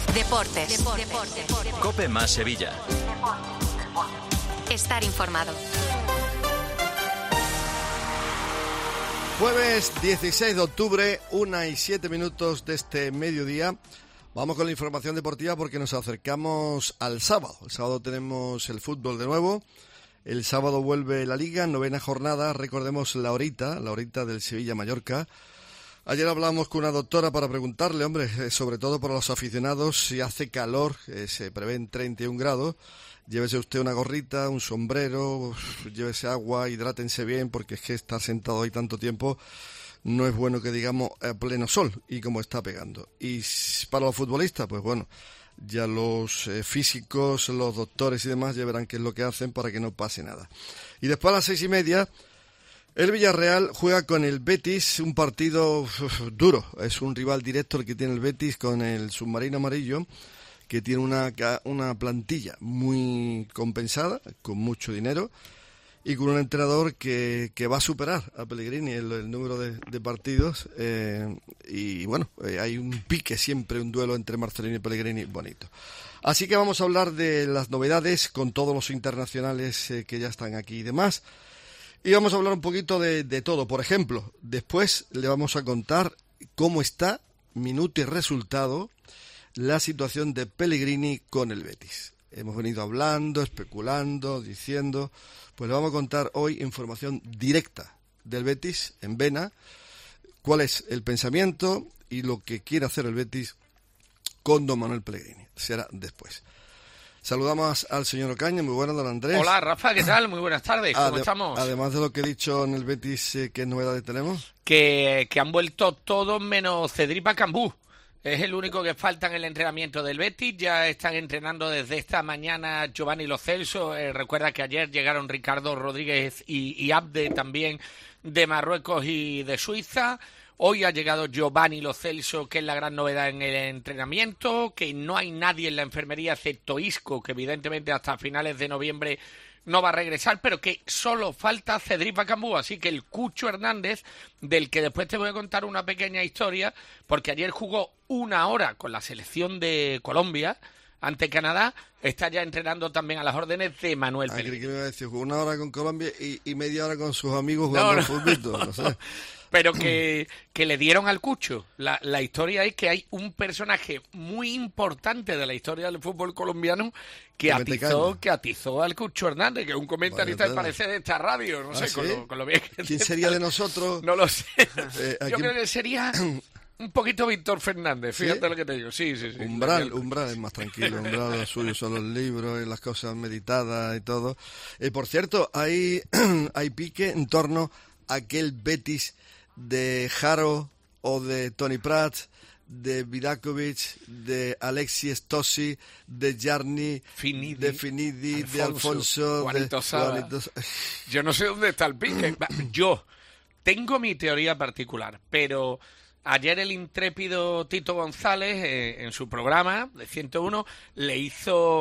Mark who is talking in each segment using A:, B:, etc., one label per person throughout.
A: Deportes.
B: COPE más Sevilla.
A: Estar informado.
C: Jueves 16 de octubre, 1:07 de este mediodía. Vamos con la información deportiva porque nos acercamos al sábado. El sábado tenemos el fútbol de nuevo. El sábado vuelve la Liga, 9ª jornada. Recordemos la horita del Sevilla-Mallorca. Ayer hablamos con una doctora para preguntarle, sobre todo para los aficionados, si hace calor, se prevén 31 grados. Llévese usted una gorrita, un sombrero, llévese agua, hidrátense bien, porque es que estar sentado ahí tanto tiempo no es bueno, que digamos, a pleno sol y como está pegando. Y para los futbolistas, pues bueno, ya los físicos, los doctores y demás ya verán qué es lo que hacen para que no pase nada. Y después a las 6:30, el Villarreal juega con el Betis, un partido duro. Es un rival directo el que tiene el Betis con el submarino amarillo, que tiene una plantilla muy compensada, con mucho dinero, y con un entrenador que va a superar a Pellegrini el número de partidos. Y bueno, hay un pique siempre, un duelo entre Marcelino y Pellegrini bonito. Así que vamos a hablar de las novedades con todos los internacionales que ya están aquí y demás. Y vamos a hablar un poquito de todo. Por ejemplo, después le vamos a contar cómo está, minuto y resultado, la situación de Pellegrini con el Betis. Hemos venido hablando, especulando, diciendo. Pues le vamos a contar hoy información directa del Betis en Vena. Cuál es el pensamiento y lo que quiere hacer el Betis con don Manuel Pellegrini. Será después. Saludamos al señor Ocaña. Muy buenas, don Andrés.
D: Hola, Rafa, ¿qué tal? Muy buenas tardes, ¿cómo estamos?
C: Además de lo que he dicho en el Betis, ¿qué novedades tenemos?
D: Que han vuelto todos menos Cedric Bakambu. Es el único que falta en el entrenamiento del Betis. Ya están entrenando desde esta mañana Giovanni Lo Celso. Recuerda que ayer llegaron Ricardo Rodríguez y Abde también de Marruecos y de Suiza. Hoy ha llegado Giovanni Lo Celso, que es la gran novedad en el entrenamiento, que no hay nadie en la enfermería excepto Isco, que evidentemente hasta finales de noviembre no va a regresar, pero que solo falta Cedric Bakambu. Así que el Cucho Hernández, del que después te voy a contar una pequeña historia, porque ayer jugó 1 hora con la selección de Colombia ante Canadá, está ya entrenando también a las órdenes de Manuel Pellegrini.
C: ¿Qué me iba a decir? Jugó 1 hora con Colombia y media hora con sus amigos jugando al fútbol, no sé.
D: Pero que le dieron al Cucho. La historia es que hay un personaje muy importante de la historia del fútbol colombiano que atizó al Cucho Hernández, que es un comentarista, al parecer, de esta radio. No sé,
C: ¿sí?
D: con lo bien que
C: ¿Quién sería de nosotros?
D: No lo sé. Yo creo que sería un poquito Víctor Fernández, fíjate, ¿sí? Lo que te digo. Sí.
C: Umbral es más tranquilo. Umbral, lo suyo son los libros y las cosas meditadas y todo. Por cierto, hay pique en torno a aquel Betis de Jaro o de Toni Prats, de Vidakovic, de Alexis Tosi, de Jarni, de Finidi, de Alfonso,
D: Juanito Sala. Yo no sé dónde está el pique. Yo tengo mi teoría particular, pero ayer el intrépido Tito González, en su programa de 101, le hizo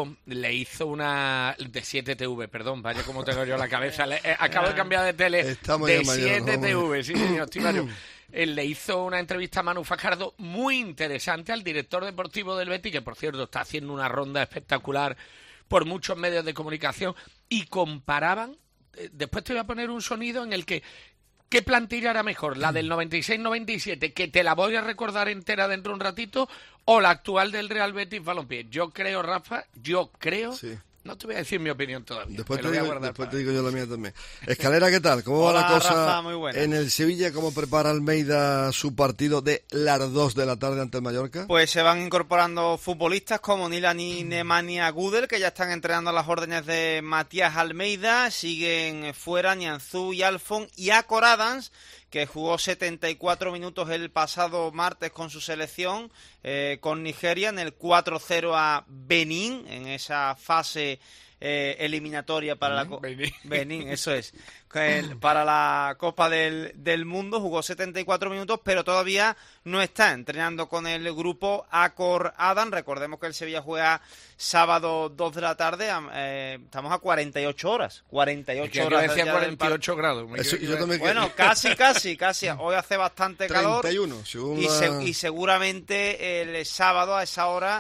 D: una de 7TV, perdón, vaya como tengo yo la cabeza. Acabo de cambiar de tele.
C: Estamos
D: de
C: mayor,
D: 7TV, sí, señor, estoy mayor. Le hizo una entrevista a Manu Fajardo muy interesante al director deportivo del Betis, que por cierto está haciendo una ronda espectacular por muchos medios de comunicación, y comparaban. Después te voy a poner un sonido en el que ¿qué plantilla era mejor? ¿La del 96-97, que te la voy a recordar entera dentro de un ratito, o la actual del Real Betis Balompié? Yo creo, Rafa, sí. No te voy a decir mi opinión todavía.
C: Después te digo yo la mía también. Escalera, ¿qué tal? ¿Cómo va la cosa,
E: Rafa? Muy buena.
C: En el Sevilla? ¿Cómo prepara Almeida su partido de las 2 de la tarde ante el Mallorca?
E: Pues se van incorporando futbolistas como Nilani, Nemanja Gudel, que ya están entrenando a las órdenes de Matías Almeida. Siguen fuera Nianzú y Alfon, y Akor Adams, que jugó 74 minutos el pasado martes con su selección, con Nigeria, en el 4-0 a Benín, en esa fase eliminatoria para Benín, eso es, para la Copa del Mundo. Jugó 74 minutos, pero todavía no está entrenando con el grupo Akor Adams. Recordemos que el Sevilla juega sábado 2 de la tarde, estamos a 48 horas. 48 horas.
D: Yo decía 48 grados.
E: Bueno, casi. Hoy hace bastante calor.
C: 31,
E: y seguramente el sábado a esa hora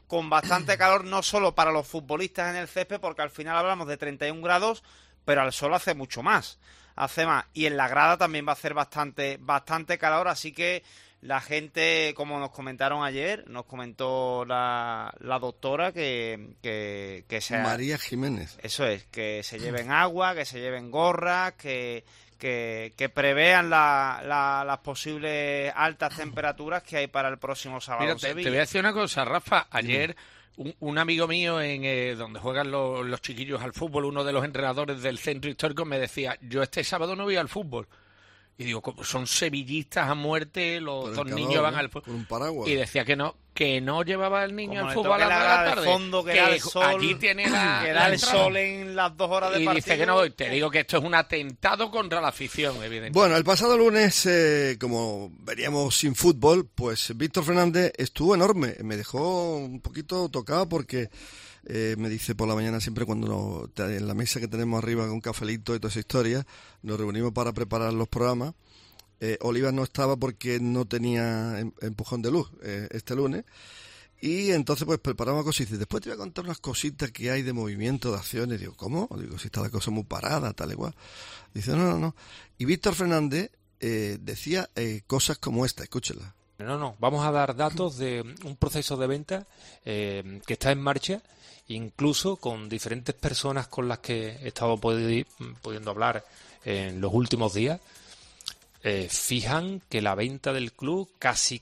E: con bastante calor, no solo para los futbolistas en el césped, porque al final hablamos de 31 grados, pero al sol hace mucho más, y en la grada también va a hacer bastante calor, así que la gente, como nos comentaron ayer, nos comentó la doctora que sea
C: María Jiménez.
E: Eso es, que se lleven agua, que se lleven gorras, que prevean las posibles altas temperaturas que hay para el próximo sábado.
D: Mira,
E: en Sevilla.
D: te voy a decir una cosa, Rafa. Ayer un amigo mío donde juegan los chiquillos al fútbol, uno de los entrenadores del centro histórico, me decía, yo este sábado no voy al fútbol. Y digo, como son sevillistas a muerte, los dos niños van al fútbol.
C: Un paraguas.
D: Y decía que no llevaba el niño
E: Como
D: al
E: le
D: fútbol a
E: toque
D: la
E: tarde. Fondo, que da el sol,
D: allí tiene
E: que da el sol en las 2 horas de
D: y
E: partido.
D: dice que no voy. Te digo que esto es un atentado contra la afición, evidentemente.
C: Bueno, el pasado lunes, como veníamos sin fútbol, pues Víctor Fernández estuvo enorme. Me dejó un poquito tocado porque me dice por la mañana siempre cuando en la mesa que tenemos arriba con un cafelito y toda esa historia, nos reunimos para preparar los programas. Olivas no estaba porque no tenía empujón de luz este lunes. Y entonces pues preparamos cosas y dice, después te voy a contar unas cositas que hay de movimiento, de acciones. Digo, ¿cómo? Digo, si está la cosa muy parada, tal igual. Dice, no. Y Víctor Fernández decía cosas como esta, escúchela.
A: No, vamos a dar datos de un proceso de venta que está en marcha, incluso con diferentes personas con las que he estado pudiendo hablar en los últimos días. Fijan que la venta del club casi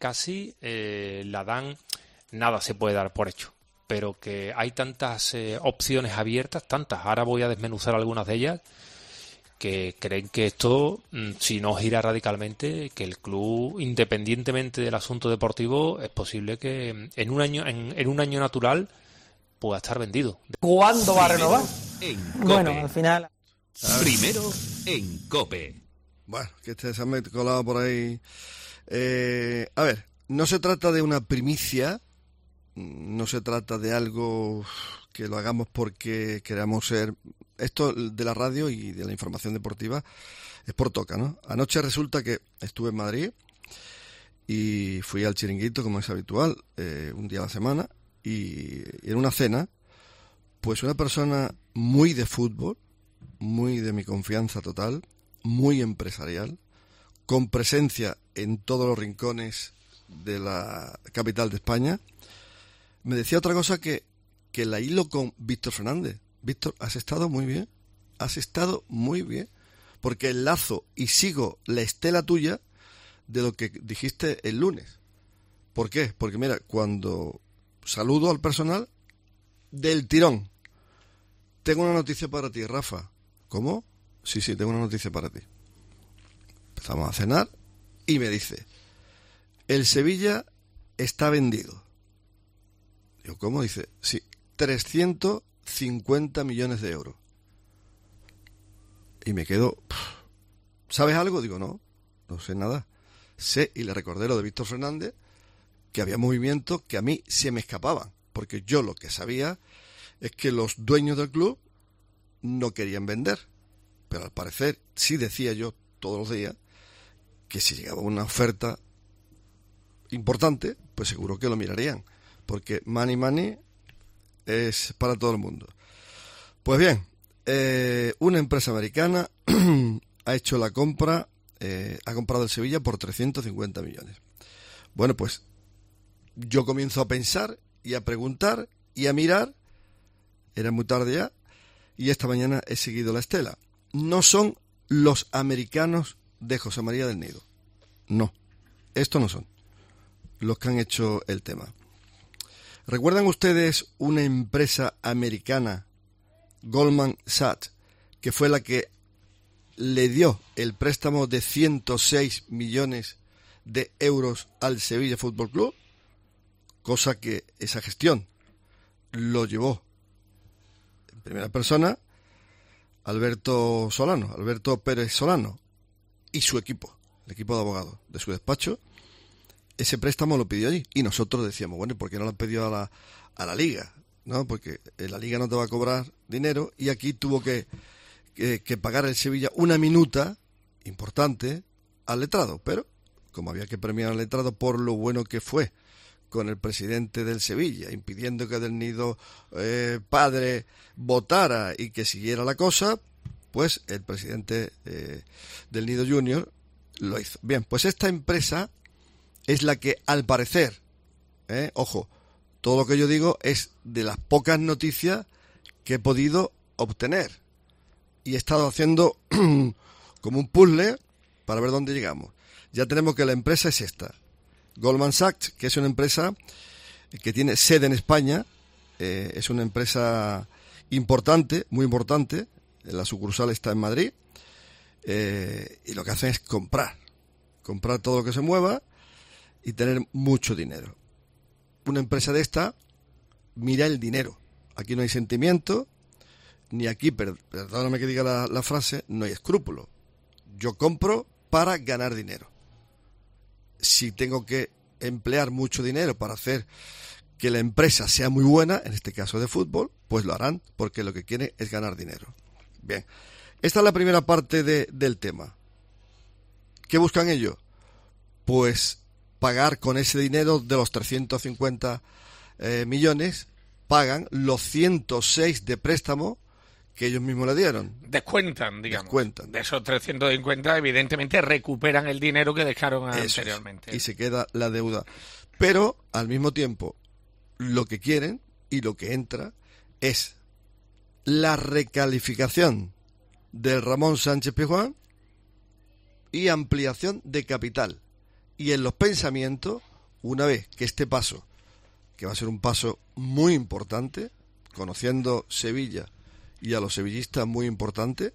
A: la dan, nada se puede dar por hecho, pero que hay tantas opciones abiertas, ahora voy a desmenuzar algunas de ellas, que creen que esto, si no gira radicalmente, que el club, independientemente del asunto deportivo, es posible que en un año natural pueda estar vendido.
F: ¿Cuándo va a renovar?
B: Bueno,
F: al final.
B: Primero en COPE.
C: Bueno, que se han colado por ahí. A ver, no se trata de una primicia, no se trata de algo que lo hagamos porque queramos ser... Esto de la radio y de la información deportiva es por toca, ¿no? Anoche resulta que estuve en Madrid y fui al Chiringuito, como es habitual, un día a la semana, y en una cena, pues una persona muy de fútbol, muy de mi confianza total, muy empresarial, con presencia en todos los rincones de la capital de España, me decía otra cosa que la hilo con Víctor Fernández. Víctor, has estado muy bien, porque enlazo y sigo la estela tuya de lo que dijiste el lunes. ¿Por qué? Porque mira, cuando saludo al personal, del tirón, tengo una noticia para ti, Rafa. ¿Cómo? Sí, tengo una noticia para ti. Empezamos a cenar y me dice, el Sevilla está vendido. Digo, ¿cómo? Dice, sí, 350 millones de euros. Y me quedo, ¿sabes algo? Digo, no sé nada. Sé, y le recordé lo de Víctor Fernández, que había movimientos que a mí se me escapaban, porque yo lo que sabía es que los dueños del club no querían vender. Pero al parecer, sí decía yo todos los días que si llegaba una oferta importante, pues seguro que lo mirarían. Porque money es para todo el mundo. Pues bien, una empresa americana ha hecho la compra, ha comprado el Sevilla por 350 millones. Bueno, pues yo comienzo a pensar y a preguntar y a mirar. Era muy tarde ya y esta mañana he seguido la estela. No son los americanos de José María del Nido. No, estos no son los que han hecho el tema. ¿Recuerdan ustedes una empresa americana, Goldman Sachs, que fue la que le dio el préstamo de 106 millones de euros al Sevilla Fútbol Club? Cosa que esa gestión lo llevó en primera persona Alberto Pérez Solano y su equipo, el equipo de abogados de su despacho. Ese préstamo lo pidió allí y nosotros decíamos, bueno, ¿y por qué no lo han pedido a la Liga? ¿No? Porque la Liga no te va a cobrar dinero y aquí tuvo que pagar el Sevilla una minuta importante al letrado, pero como había que premiar al letrado por lo bueno que fue con el presidente del Sevilla, impidiendo que Del Nido padre votara y que siguiera la cosa, pues el presidente Del Nido Junior lo hizo. Bien, pues esta empresa es la que, al parecer, ojo, todo lo que yo digo es de las pocas noticias que he podido obtener. Y he estado haciendo como un puzzle para ver dónde llegamos. Ya tenemos que la empresa es esta. Goldman Sachs, que es una empresa que tiene sede en España, es una empresa importante, muy importante, la sucursal está en Madrid, y lo que hacen es comprar todo lo que se mueva y tener mucho dinero. Una empresa de esta mira el dinero. Aquí no hay sentimiento, ni aquí, perdóname que diga la frase, no hay escrúpulo. Yo compro para ganar dinero. Si tengo que emplear mucho dinero para hacer que la empresa sea muy buena, en este caso de fútbol, pues lo harán, porque lo que quieren es ganar dinero. Bien, esta es la primera parte del tema. ¿Qué buscan ellos? Pues pagar con ese dinero de los 350 millones, pagan los 106 de préstamo que ellos mismos le dieron.
D: Descuentan, digamos.
C: Descuentan.
D: De esos 350, evidentemente, recuperan el dinero que dejaron anteriormente.
C: Y se queda la deuda. Pero, al mismo tiempo, lo que quieren y lo que entra es la recalificación del Ramón Sánchez Pizjuán y ampliación de capital. Y en los pensamientos, una vez que este paso, que va a ser un paso muy importante, conociendo Sevilla y a los sevillistas muy importante,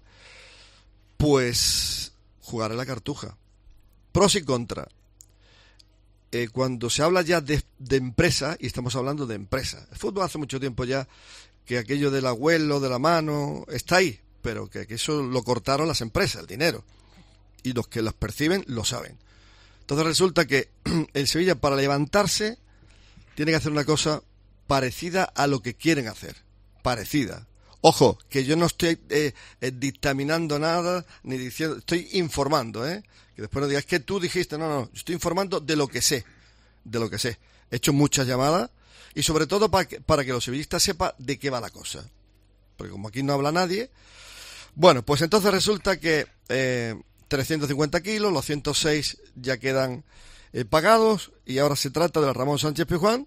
C: pues jugará la cartuja. Pros y contras. Cuando se habla ya de empresa, y estamos hablando de empresa, el fútbol hace mucho tiempo ya que aquello del abuelo, de la mano, está ahí, pero que eso lo cortaron las empresas, el dinero, y los que las perciben lo saben. Entonces resulta que el Sevilla, para levantarse, tiene que hacer una cosa parecida a lo que quieren hacer. Parecida. Ojo, que yo no estoy dictaminando nada, ni diciendo, estoy informando, que después no digas que tú dijiste, no, estoy informando de lo que sé, He hecho muchas llamadas, y sobre todo para que los sevillistas sepan de qué va la cosa. Porque como aquí no habla nadie, bueno, pues entonces resulta que 350 kilos, los 106 ya quedan pagados, y ahora se trata del Ramón Sánchez Pizjuán,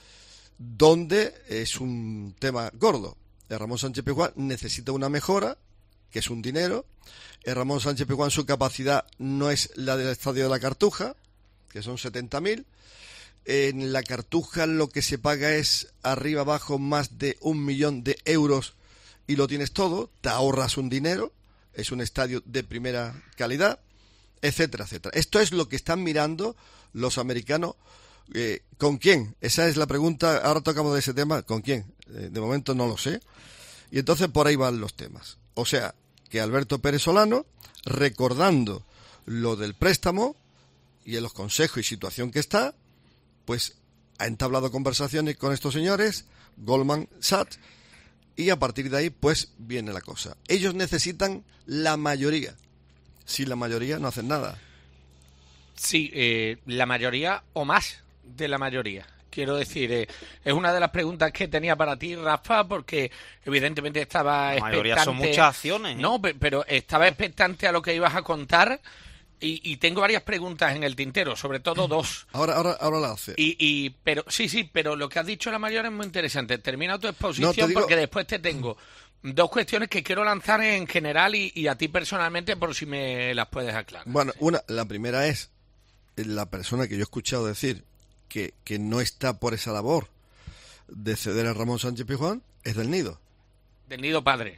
C: donde es un tema gordo. El Ramón Sánchez Pizjuán necesita una mejora, que es un dinero. El Ramón Sánchez Pizjuán, su capacidad no es la del Estadio de la Cartuja, que son 70.000. En la Cartuja lo que se paga es arriba abajo más de 1 millón de euros y lo tienes todo, te ahorras un dinero, es un estadio de primera calidad, etcétera, etcétera. Esto es lo que están mirando los americanos. ¿Con quién? Esa es la pregunta. Ahora tocamos de ese tema. ¿Con quién? De momento no lo sé. Y entonces por ahí van los temas. O sea, que Alberto Pérez Solano, recordando lo del préstamo y en los consejos y situación que está, pues ha entablado conversaciones con estos señores, Goldman Sachs, y a partir de ahí pues viene la cosa. Ellos necesitan la mayoría. Sin la mayoría no hacen nada.
D: Sí, la mayoría o más de la mayoría. Quiero decir, es una de las preguntas que tenía para ti, Rafa, porque evidentemente estaba expectante. La mayoría
E: son muchas acciones.
D: No, pero estaba expectante a lo que ibas a contar y tengo varias preguntas en el tintero, sobre todo dos.
C: Ahora la hace.
D: Pero sí, pero lo que has dicho la mayoría es muy interesante. Termina tu exposición porque después te tengo dos cuestiones que quiero lanzar en general y a ti personalmente por si me las puedes aclarar.
C: Bueno, la primera es la persona que yo he escuchado decir que no está por esa labor de ceder a Ramón Sánchez Pizjuán es Del Nido.
D: Del Nido padre.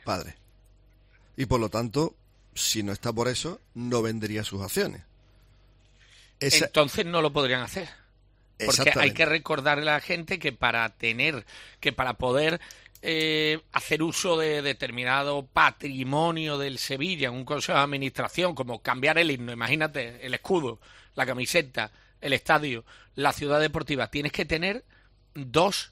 C: Y por lo tanto, si no está por eso, no vendería sus acciones.
D: Entonces no lo podrían hacer. Porque hay que recordarle a la gente que para poder hacer uso de determinado patrimonio del Sevilla en un consejo de administración, como cambiar el himno, imagínate, el escudo, la camiseta, el estadio, la ciudad deportiva, tienes que tener 2/3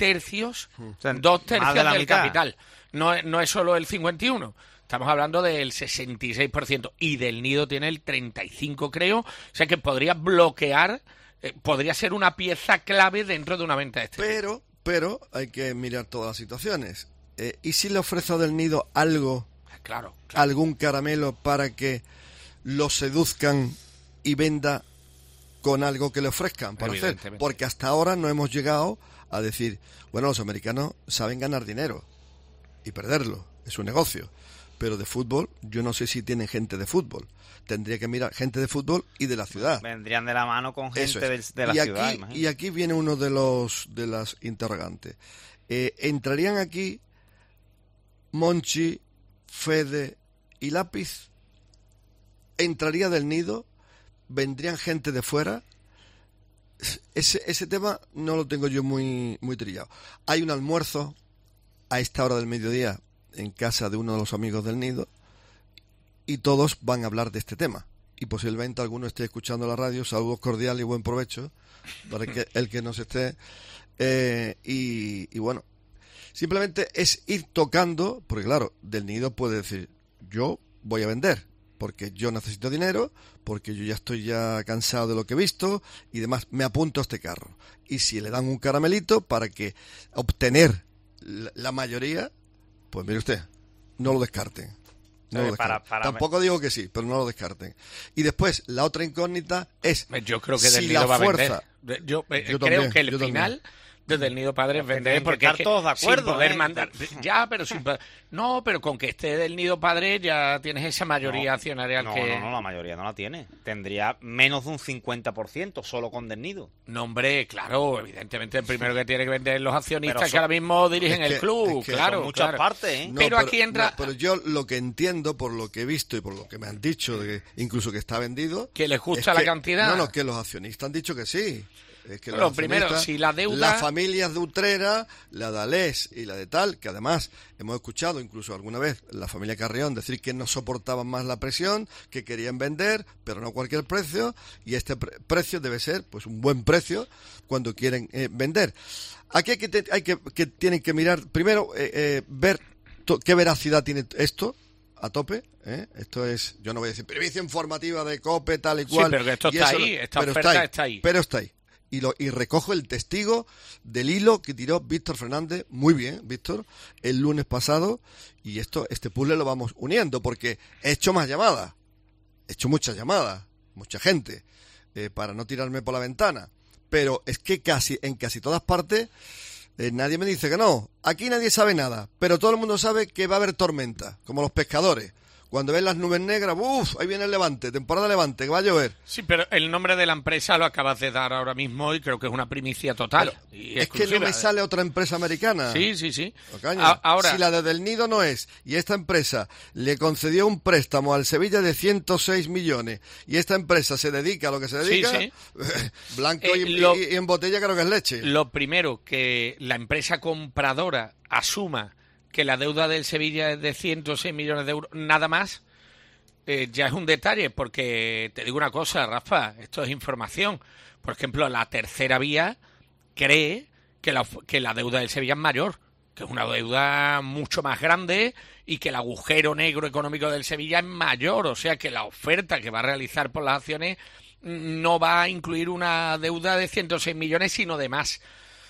D: del capital. No es solo el 51%, estamos hablando del 66%, y Del Nido tiene el 35%, creo, o sea que podría bloquear podría ser una pieza clave dentro de una venta de este tipo.
C: Pero hay que mirar todas las situaciones. ¿Y si le ofrece a Del Nido algo,
D: Claro.
C: algún caramelo para que lo seduzcan y venda con algo que le ofrezcan para hacer? Porque hasta ahora no hemos llegado a decir, bueno, los americanos saben ganar dinero y perderlo, es un negocio. Pero de fútbol, yo no sé si tienen gente de fútbol. Tendría que mirar gente de fútbol y de la ciudad.
E: Vendrían de la mano con gente de la ciudad, imagínate.
C: Y aquí viene uno de las interrogantes. ¿Entrarían aquí Monchi, Fede y Lápiz? ¿Entraría Del Nido? ¿Vendrían gente de fuera? Ese tema no lo tengo yo muy trillado. Hay un almuerzo a esta hora del mediodía en casa de uno de los amigos Del Nido y todos van a hablar de este tema. Y posiblemente alguno esté escuchando la radio. Saludos cordiales y buen provecho para el que nos esté. Y bueno, simplemente es ir tocando, porque claro, Del Nido puede decir, yo voy a vender, porque yo necesito dinero, porque yo ya estoy cansado de lo que he visto y demás, me apunto a este carro. Y si le dan un caramelito para que obtener la mayoría, pues mire usted, no lo descarten. No lo descarten. Tampoco digo que sí, pero no lo descarten. Y después, la otra incógnita es...
D: Yo creo que Del
C: si
D: Nido
C: la
D: va
C: fuerza,
D: a vender. Yo creo
C: también,
D: que el final... Desde el Nido Padre vender, porque
E: estar todos de acuerdo,
D: sin poder mandar, ya, pero sin no, pero con que esté Del Nido Padre ya tienes esa mayoría accionarial que...
E: No, la mayoría no la tiene. Tendría menos de un 50% solo con Del Nido.
D: No, hombre, claro, evidentemente el primero que tiene que vender es los accionistas que ahora mismo dirigen el club, claro.
E: Son muchas partes, ¿eh?
C: No,
D: pero aquí entra...
C: pero yo lo que entiendo, por lo que he visto y por lo que me han dicho, incluso que está vendido...
D: Que les gusta la cantidad.
C: No, que los accionistas han dicho que sí. Es que
D: lo primero, si la deuda...
C: Las familias de Utrera, la de Alés y la de tal, que además hemos escuchado incluso alguna vez la familia Carrión decir que no soportaban más la presión, que querían vender, pero no a cualquier precio, y este precio debe ser pues un buen precio cuando quieren vender. Aquí tienen que mirar, primero, ver qué veracidad tiene esto, a tope, esto es, yo no voy a decir primicia informativa de COPE, tal y cual.
D: Sí, pero que esto está ahí, esta oferta está ahí.
C: Pero está ahí. Y recojo el testigo del hilo que tiró Víctor Fernández, muy bien, Víctor, el lunes pasado, y este puzzle lo vamos uniendo, porque he hecho más llamadas, muchas llamadas, mucha gente, para no tirarme por la ventana, pero es que en casi todas partes nadie me dice que no, aquí nadie sabe nada, pero todo el mundo sabe que va a haber tormenta, como los pescadores. Cuando ven las nubes negras, ahí viene el Levante, temporada Levante, que va a llover.
D: Sí, pero el nombre de la empresa lo acabas de dar ahora mismo y creo que es una primicia total. Y
C: es que no me sale otra empresa americana.
D: Sí.
C: Ahora, si la de Del Nido no es, y esta empresa le concedió un préstamo al Sevilla de 106 millones, y esta empresa se dedica a lo que se dedica,
D: sí.
C: blanco y en botella creo que es leche.
D: Lo primero, que la empresa compradora asuma que la deuda del Sevilla es de 106 millones de euros, nada más, ya es un detalle, porque te digo una cosa, Rafa, esto es información. Por ejemplo, la Tercera Vía cree que la deuda del Sevilla es mayor, que es una deuda mucho más grande y que el agujero negro económico del Sevilla es mayor, o sea que la oferta que va a realizar por las acciones no va a incluir una deuda de 106 millones, sino de más.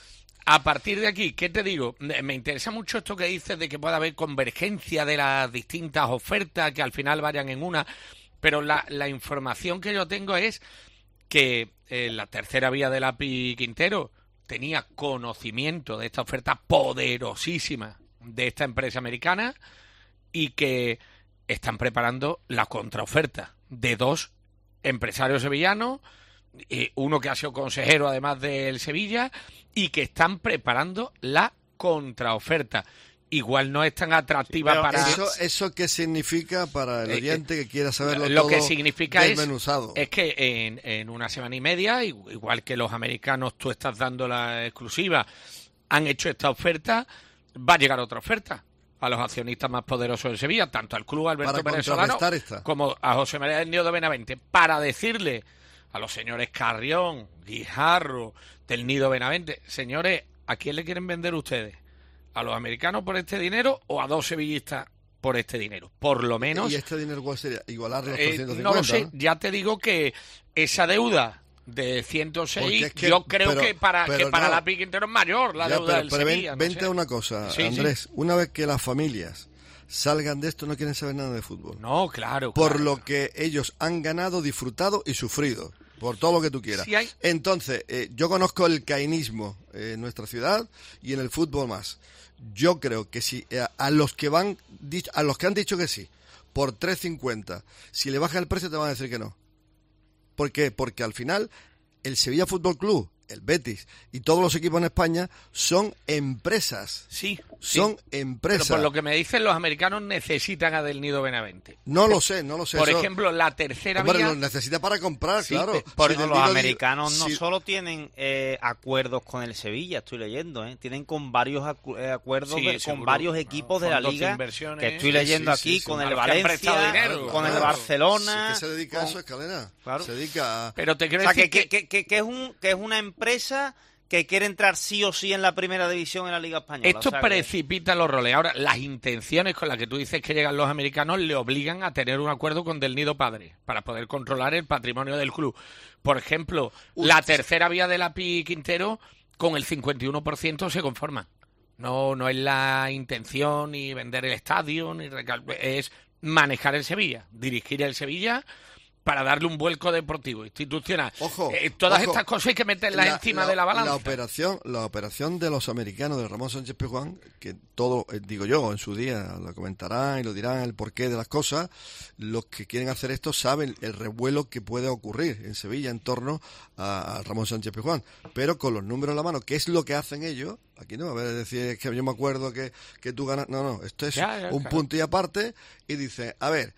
D: A partir de aquí, ¿qué te digo? Me interesa mucho esto que dices de que pueda haber convergencia de las distintas ofertas, que al final vayan en una, pero la información que yo tengo es que la Tercera Vía de Lápiz Quintero tenía conocimiento de esta oferta poderosísima de esta empresa americana y que están preparando la contraoferta de dos empresarios sevillanos, uno que ha sido consejero además del Sevilla, y que están preparando la contraoferta. Igual no es tan atractiva para...
C: ¿Eso qué significa para el oyente que quiera saberlo
D: lo
C: todo
D: que significa
C: desmenuzado?
D: Es que en una semana y media, igual que los americanos, tú estás dando la exclusiva, han hecho esta oferta, va a llegar otra oferta a los accionistas más poderosos de Sevilla, tanto al club Alberto Pérez Solano como a José María del Nido de Benavente, para decirle a los señores Carrión, Guijarro, del Nido Benavente, señores, ¿a quién le quieren vender ustedes? ¿A los americanos por este dinero o a dos sevillistas por este dinero? Por lo menos...
C: ¿Y este dinero cuál sería? ¿Igualar los 350?
D: No lo sé, ¿no? Ya te digo que esa deuda de 106,
C: Porque es que-
D: yo creo
C: pero-
D: que para
C: pero
D: la
C: no.
D: Lápiz Quintero es mayor la
C: Ya,
D: deuda del Sevilla.
C: vente
D: no sé.
C: a una cosa,
D: Sí,
C: Andrés. Una vez que las familias salgan de esto, no quieren saber nada de fútbol.
D: No, claro.
C: Por
D: claro.
C: lo que ellos han ganado, disfrutado y sufrido. Por todo lo que tú quieras.
D: Sí hay-
C: Entonces, yo conozco el cainismo en nuestra ciudad y en el fútbol más. Yo creo que si a los que han dicho que sí, por 3.50, si le bajan el precio te van a decir que no. ¿Por qué? Porque al final el Sevilla Fútbol Club, el Betis y todos los equipos en España son empresas.
D: Sí,
C: Son
D: sí.
C: empresas.
D: Pero por lo que me dicen, los americanos necesitan a Del Nido Benavente.
C: No lo sé.
D: Por
C: Eso-
D: ejemplo, la tercera
C: Hombre,
D: vía...
C: lo necesita para comprar,
D: Sí,
C: claro.
D: por
C: Si
E: No,
C: Del
E: los
C: Nido
E: americanos no
C: si-
E: solo tienen acuerdos con el Sevilla, estoy leyendo, tienen con varios acuerdos
D: Sí,
E: con
D: seguro.
E: varios equipos de la
D: Fondos de
E: liga,
D: inversiones.
E: que estoy
C: Sí,
E: leyendo
C: sí,
E: aquí
C: sí,
E: con
C: sí.
E: el
D: A los que han prestado
E: Valencia,
D: dinero.
E: con el
C: Claro.
E: Barcelona.
C: Sí, que se dedica a
E: con-
C: eso, Escalera.
E: Claro.
C: Se dedica a...
D: Pero te quiero
E: O sea,
D: decir
E: que es una empresa que quiere entrar sí o sí en la primera división en la Liga Española.
D: esto
E: O sea que-
D: precipita los roles. Ahora, las intenciones con las que tú dices que llegan los americanos le obligan a tener un acuerdo con Del Nido Padre para poder controlar el patrimonio del club. Por ejemplo, la tercera vía de Lápiz Quintero con el 51% se conforma. No es la intención ni vender el estadio, es manejar el Sevilla, dirigir el Sevilla para darle un vuelco deportivo, institucional.
C: Ojo,
D: todas
C: ojo.
D: estas cosas hay que meterlas encima de la balanza.
C: La operación de los americanos de Ramón Sánchez Pizjuán, que todo, digo yo, en su día lo comentarán y lo dirán el porqué de las cosas, los que quieren hacer esto saben el revuelo que puede ocurrir en Sevilla en torno a Ramón Sánchez Pizjuán, pero con los números en la mano, ¿qué es lo que hacen ellos? Aquí no, a ver, decir, es que yo me acuerdo que tú ganas, no, esto es
D: Ya,
C: un
D: claro.
C: punto y aparte, y dice, a ver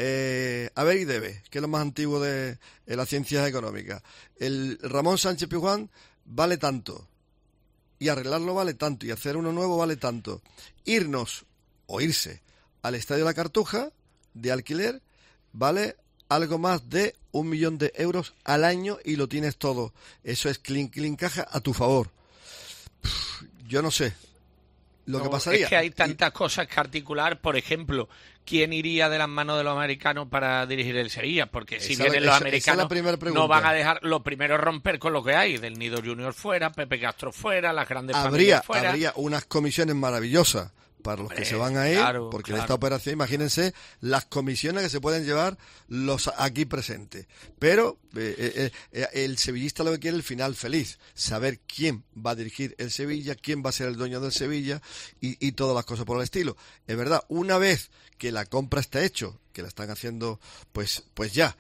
C: y debe, que es lo más antiguo de las ciencias económicas. El Ramón Sánchez Pizjuán vale tanto, y arreglarlo vale tanto, y hacer uno nuevo vale tanto. Irnos o irse al Estadio de la Cartuja de alquiler vale algo más de 1 millón de euros al año y lo tienes todo. Eso es clean caja a tu favor. Yo no sé lo que
D: No,
C: pasaría.
D: Es que hay tantas cosas que articular. Por ejemplo, ¿quién iría de las manos de los americanos para dirigir el Sevilla? Porque si
C: Esa-
D: vienen los
C: esa es la
D: americanos,
C: primera pregunta.
D: no van a dejar. Lo primero es romper con lo que hay. Del Nido Junior fuera, Pepe Castro fuera, las grandes familias fuera.
C: Habría unas comisiones maravillosas para los que
D: Hombre,
C: se van a ir,
D: claro,
C: porque en
D: claro.
C: esta operación, imagínense las comisiones que se pueden llevar los aquí presentes. Pero el sevillista lo que quiere es el final feliz, saber quién va a dirigir el Sevilla, quién va a ser el dueño del Sevilla y todas las cosas por el estilo. Es verdad, una vez que la compra está hecho, que la están haciendo pues ya,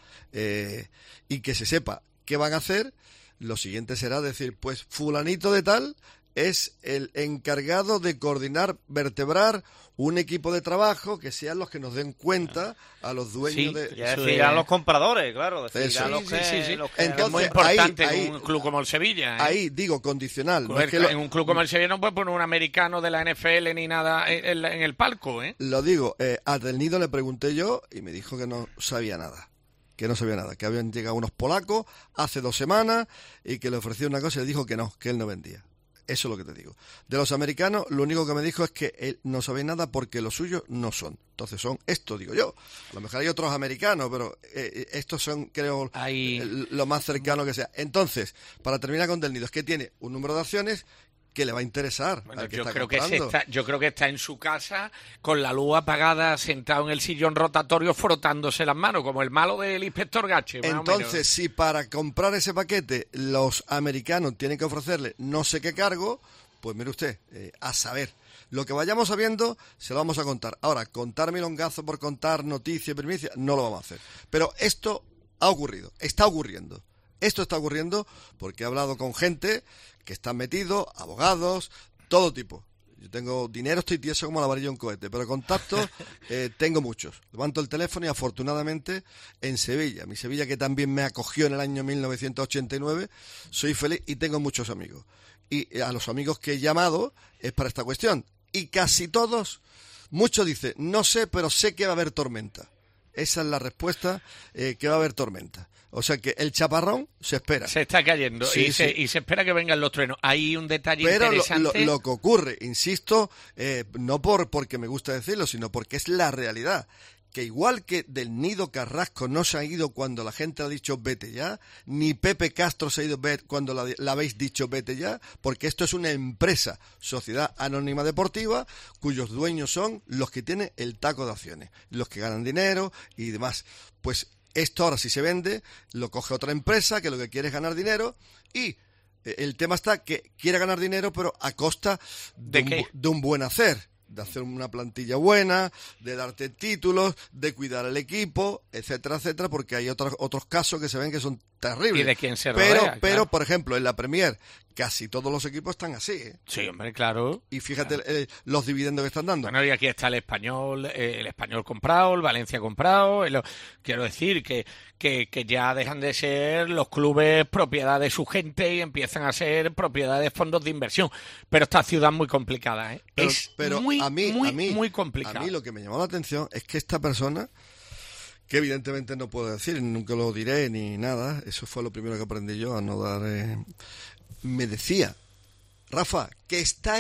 C: y que se sepa qué van a hacer, lo siguiente será decir, pues fulanito de tal es el encargado de coordinar, vertebrar un equipo de trabajo que sean los que nos den cuenta a los dueños
D: Sí,
C: de...
E: Ya
D: Eso
E: decidirán
D: es-
E: los compradores, claro. Decidirán
C: Eso.
E: los que,
D: Sí.
E: los que-
C: Entonces,
D: Es muy importante
C: ahí-
D: en un club como el Sevilla. ¿eh?
C: Ahí digo condicional. No es que
D: En un club como el Sevilla no puede poner un americano de la NFL ni nada en el palco, ¿eh?
C: lo digo, a Del Nido le pregunté yo y me dijo que no sabía nada. Que habían llegado unos polacos hace 2 semanas y que le ofreció una cosa y le dijo que no, que él no vendía. Eso es lo que te digo. De los americanos, lo único que me dijo es que él no sabía nada porque los suyos no son. Entonces son esto, digo yo. A lo mejor hay otros americanos, pero estos son, creo, lo más cercano que sea. Entonces, para terminar con Del Nido, es que tiene un número de acciones que le va a interesar
D: Bueno,
C: al que
D: yo
C: está
D: creo
C: comprando.
D: yo creo que está en su casa con la luz apagada, sentado en el sillón rotatorio, frotándose las manos, como el malo del inspector Gache. más o
C: Entonces,
D: menos.
C: si para comprar ese paquete los americanos tienen que ofrecerle no sé qué cargo, pues mire usted, a saber. Lo que vayamos sabiendo, se lo vamos a contar. Ahora, contar milongazo por contar noticias, primicia, no lo vamos a hacer. Pero esto ha ocurrido, está ocurriendo. Esto está ocurriendo porque he hablado con gente que están metidos, abogados, todo tipo. Yo tengo dinero, estoy tieso como la varilla de un cohete, pero contactos tengo muchos. Levanto el teléfono y afortunadamente en Sevilla, mi Sevilla que también me acogió en el año 1989, soy feliz y tengo muchos amigos. Y a los amigos que he llamado es para esta cuestión. Y casi todos, muchos dicen, no sé, pero sé que va a haber tormenta. Esa es la respuesta, que va a haber tormenta. O sea que el chaparrón se espera.
D: Se está cayendo
C: Sí,
D: y,
C: sí.
D: y se espera que vengan los truenos. Hay un detalle
C: Pero
D: interesante.
C: lo que ocurre, insisto, no porque me gusta decirlo, sino porque es la realidad, que igual que del Nido Carrasco no se ha ido cuando la gente ha dicho vete ya, ni Pepe Castro se ha ido cuando la habéis dicho vete ya, porque esto es una empresa, Sociedad Anónima Deportiva, cuyos dueños son los que tienen el taco de acciones, los que ganan dinero y demás. Pues esto ahora si se vende, lo coge otra empresa que lo que quiere es ganar dinero y el tema está que quiere ganar dinero pero a costa de un buen hacer. De hacer una plantilla buena, de darte títulos, de cuidar el equipo, etcétera, etcétera, porque hay otros casos que se ven que son terribles.
D: Y de quién se rodea,
C: pero por ejemplo, en la Premier, casi todos los equipos están así, ¿eh?
D: Sí, hombre, claro.
C: Y fíjate los dividendos que están dando.
D: Bueno, y aquí está el Español comprado, el Valencia comprado. Quiero decir que ya dejan de ser los clubes propiedad de su gente y empiezan a ser propiedad de fondos de inversión. Pero esta ciudad es muy complicada, ¿eh?
C: Pero
D: muy,
C: a mí
D: muy complicada.
C: A mí lo que me llamó la atención es que esta persona, que evidentemente no puedo decir, nunca lo diré ni nada, eso fue lo primero que aprendí yo, a no dar... me decía, Rafa, que está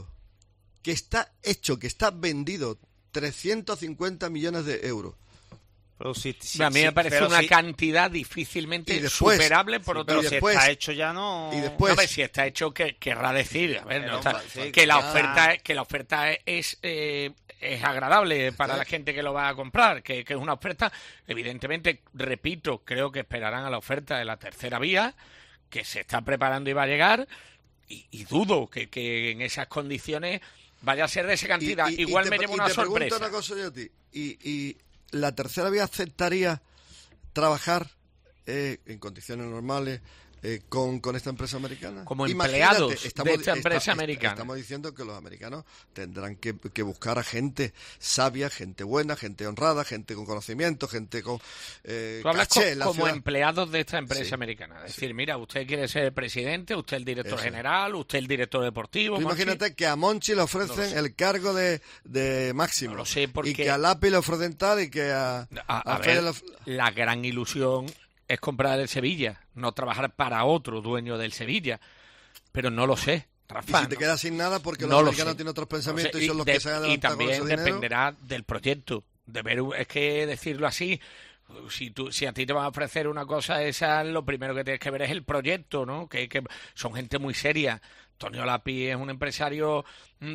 C: vendido 350 millones de euros.
E: Pero
D: a mí me parece una cantidad difícilmente superable por otro lado.
E: Si está hecho ya no...
C: Y después...
D: No, si está hecho, querrá decir, a ver, que la oferta es agradable para la gente que lo va a comprar, que es una oferta, evidentemente, repito, creo que esperarán a la oferta de la tercera vía, que se está preparando y va a llegar, y dudo que en esas condiciones vaya a ser de esa cantidad. Igual me llevo una sorpresa.
C: Te pregunto una cosa yo a ti, y la tercera vía aceptaría trabajar en condiciones normales con esta empresa americana.
D: Como empleados de esta empresa americana.
C: Estamos diciendo que los americanos tendrán que buscar a gente sabia, gente buena, gente honrada, gente con conocimiento, gente con
D: Tú hablas
C: caché en la
D: como
C: ciudad.
D: Empleados de esta empresa americana. Es decir, mira, usted quiere ser el presidente, usted el director general, usted el director deportivo.
C: Imagínate que a Monchi le ofrecen el cargo de máximo.
D: No lo sé porque...
C: Y que a Lapi le ofrecen tal y que a
D: ver, la gran ilusión es comprar el Sevilla, no trabajar para otro dueño del Sevilla. Pero no lo sé, Rafa.
C: Y si te quedas sin nada porque los americanos tienen otros pensamientos y son los que se han adelantado con ese dinero. Y
D: también dependerá del proyecto. Es que decirlo así, si a ti te van a ofrecer una cosa esa, lo primero que tienes que ver es el proyecto, ¿no? Que son gente muy seria. Antonio Lapi es un empresario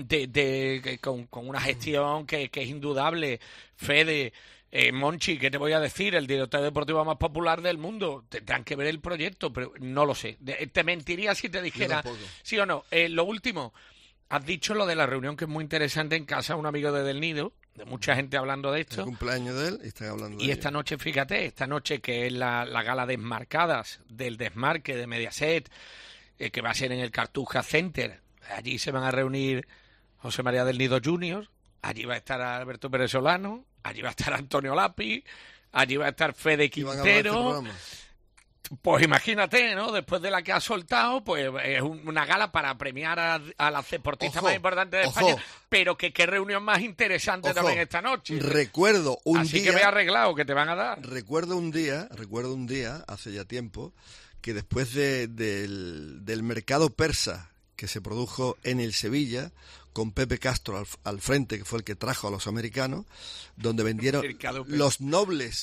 D: con una gestión que es indudable. Fede... Monchi, ¿qué te voy a decir? El director deportivo más popular del mundo. Tendrán que ver el proyecto, pero no lo sé. Te mentiría si te dijera sí o no. Lo último, has dicho lo de la reunión que es muy interesante en casa de un amigo de Del Nido, de mucha gente hablando de esto.
C: El cumpleaños de él y están hablando de
D: Y esta noche, fíjate, que es la gala Desmarcadas del Desmarque de Mediaset, que va a ser en el Cartuja Center. Allí se van a reunir José María Del Nido Jr., allí va a estar Alberto Pérez Solano, allí va a estar Antonio Lapi, allí va a estar Fede Quintero. Pues imagínate, ¿no? Después de la que ha soltado, pues es una gala para premiar a la deportista más importante de España, pero qué reunión más interesante también esta noche.
C: Recuerdo un día...
D: Así que ve arreglado, que te van a dar.
C: Recuerdo un día, hace ya tiempo, que después del mercado persa que se produjo en el Sevilla, con Pepe Castro al frente, que fue el que trajo a los americanos, donde vendieron los nobles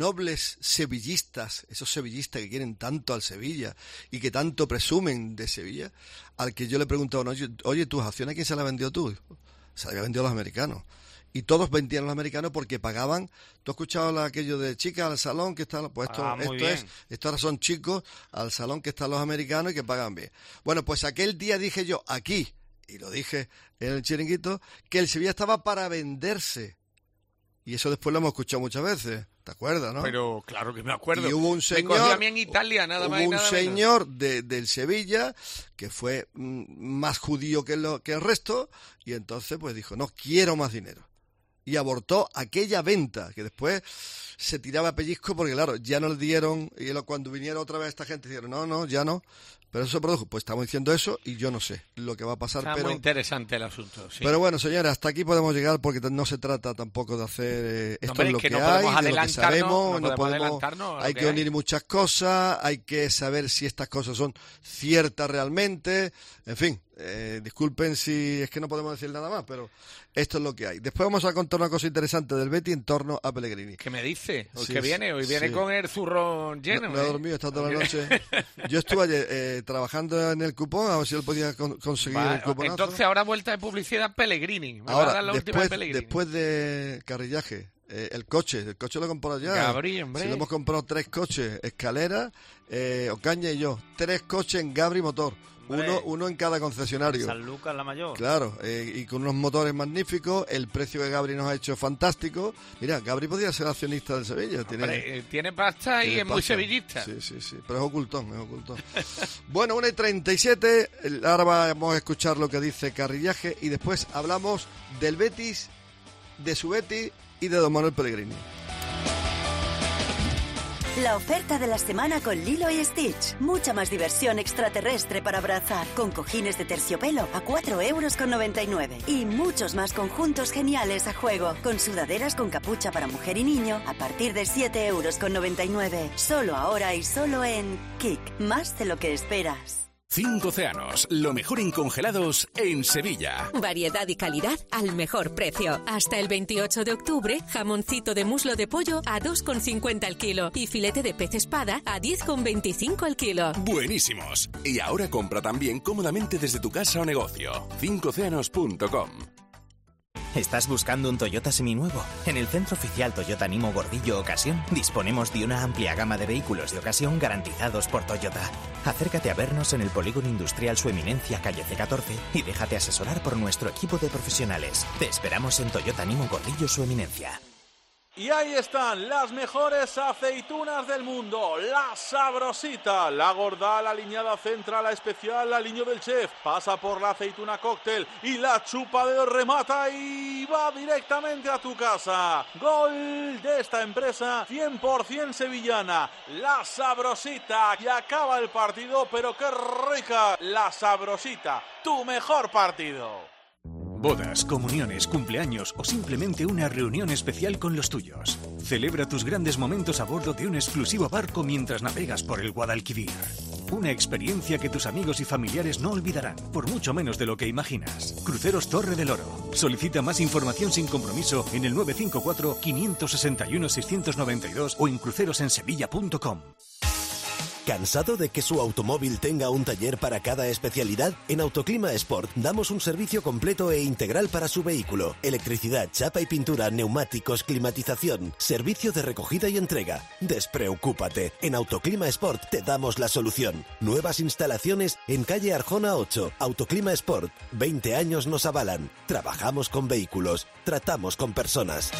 C: sevillistas, esos sevillistas que quieren tanto al Sevilla y que tanto presumen de Sevilla, al que yo le preguntaba, oye, ¿tus acciones a quién se las vendió tú? Se las había vendido a los americanos. Y todos vendían a los americanos porque pagaban. ¿Tú has escuchado aquello de chicas al salón que está? Pues esto ahora son chicos al salón que están los americanos y que pagan bien. Bueno, pues aquel día dije yo aquí, y lo dije en el chiringuito, que el Sevilla estaba para venderse. Y eso después lo hemos escuchado muchas veces. ¿Te acuerdas, no?
D: Pero claro que me acuerdo.
C: Y hubo un señor,
D: me cogió a mí en Italia, nada más y nada menos.
C: Hubo un señor del Sevilla que fue más judío que el resto, y entonces pues dijo, no, quiero más dinero. Y abortó aquella venta, que después se tiraba a pellizco porque, claro, ya no le dieron, y cuando viniera otra vez esta gente, dijeron, no, ya no. Pero eso se produjo. Pues estamos diciendo eso y yo no sé lo que va a pasar.
D: Está muy interesante el asunto, sí.
C: Pero bueno, señores, hasta aquí podemos llegar porque no se trata tampoco de hacer esto es lo que hay, de lo que sabemos, hay que unir muchas cosas, hay que saber si estas cosas son ciertas realmente, En fin, disculpen si es que no podemos decir nada más, pero esto es lo que hay. Después vamos a contar una cosa interesante del Betis en torno a Pellegrini.
D: ¿Qué me dice? Hoy
C: Sí,
D: que viene, hoy viene
C: sí.
D: con el zurrón lleno.
C: No he dormido, he estado toda la noche. Yo estuve ayer trabajando en el cupón, a ver si él podía conseguir el cuponazo.
D: Entonces ahora vuelta de publicidad Pellegrini. Me va a dar la última de Pellegrini.
C: Después de Carrillaje, el coche lo he comprado ya.
D: Gabri, hombre.
C: Si le hemos comprado 3 coches, Escalera, Ocaña y yo. 3 coches en Gabri Motor. Uno en cada concesionario.
E: San Lucas la mayor.
C: Claro, y con unos motores magníficos. El precio que Gabri nos ha hecho fantástico. Mira, Gabri podría ser accionista del Sevilla.
D: Tiene pasta y es muy sevillista.
C: Sí, pero es ocultón. Bueno, 1:37. Ahora vamos a escuchar lo que dice Carrillaje y después hablamos del Betis, de su Betis y de don Manuel Pellegrini.
F: La oferta de la semana con Lilo y Stitch. Mucha más diversión extraterrestre para abrazar. Con cojines de terciopelo a 4,99 €. Y muchos más conjuntos geniales a juego. Con sudaderas con capucha para mujer y niño a partir de 7,99 €. Solo ahora y solo en Kik. Más de lo que esperas.
B: 5 Océanos, lo mejor en congelados en Sevilla.
G: Variedad y calidad al mejor precio. Hasta el 28 de octubre, jamoncito de muslo de pollo a 2,50 el kilo y filete de pez espada a 10,25 el kilo.
B: Buenísimos. Y ahora compra también cómodamente desde tu casa o negocio. 5océanos.com.
H: ¿Estás buscando un Toyota seminuevo? En el Centro Oficial Toyota Nimo Gordillo Ocasión disponemos de una amplia gama de vehículos de ocasión garantizados por Toyota. Acércate a vernos en el Polígono Industrial Su Eminencia, calle C14 y déjate asesorar por nuestro equipo de profesionales. Te esperamos en Toyota Nimo Gordillo Su Eminencia.
I: Y ahí están las mejores aceitunas del mundo, la Sabrosita, la gorda, la aliñada central, la especial, la aliño del chef, pasa por la aceituna cóctel y la chupa de remata y va directamente a tu casa. Gol de esta empresa 100% sevillana, la Sabrosita, y acaba el partido, pero qué rica, la Sabrosita, tu mejor partido.
J: Bodas, comuniones, cumpleaños o simplemente una reunión especial con los tuyos. Celebra tus grandes momentos a bordo de un exclusivo barco mientras navegas por el Guadalquivir. Una experiencia que tus amigos y familiares no olvidarán, por mucho menos de lo que imaginas. Cruceros Torre del Oro. Solicita más información sin compromiso en el 954-561-692 o en crucerosensevilla.com.
K: ¿Cansado de que su automóvil tenga un taller para cada especialidad? En Autoclima Sport damos un servicio completo e integral para su vehículo. Electricidad, chapa y pintura, neumáticos, climatización, servicio de recogida y entrega. Despreocúpate, en Autoclima Sport te damos la solución. Nuevas instalaciones en calle Arjona 8. Autoclima Sport, 20 años nos avalan. Trabajamos con vehículos, tratamos con personas.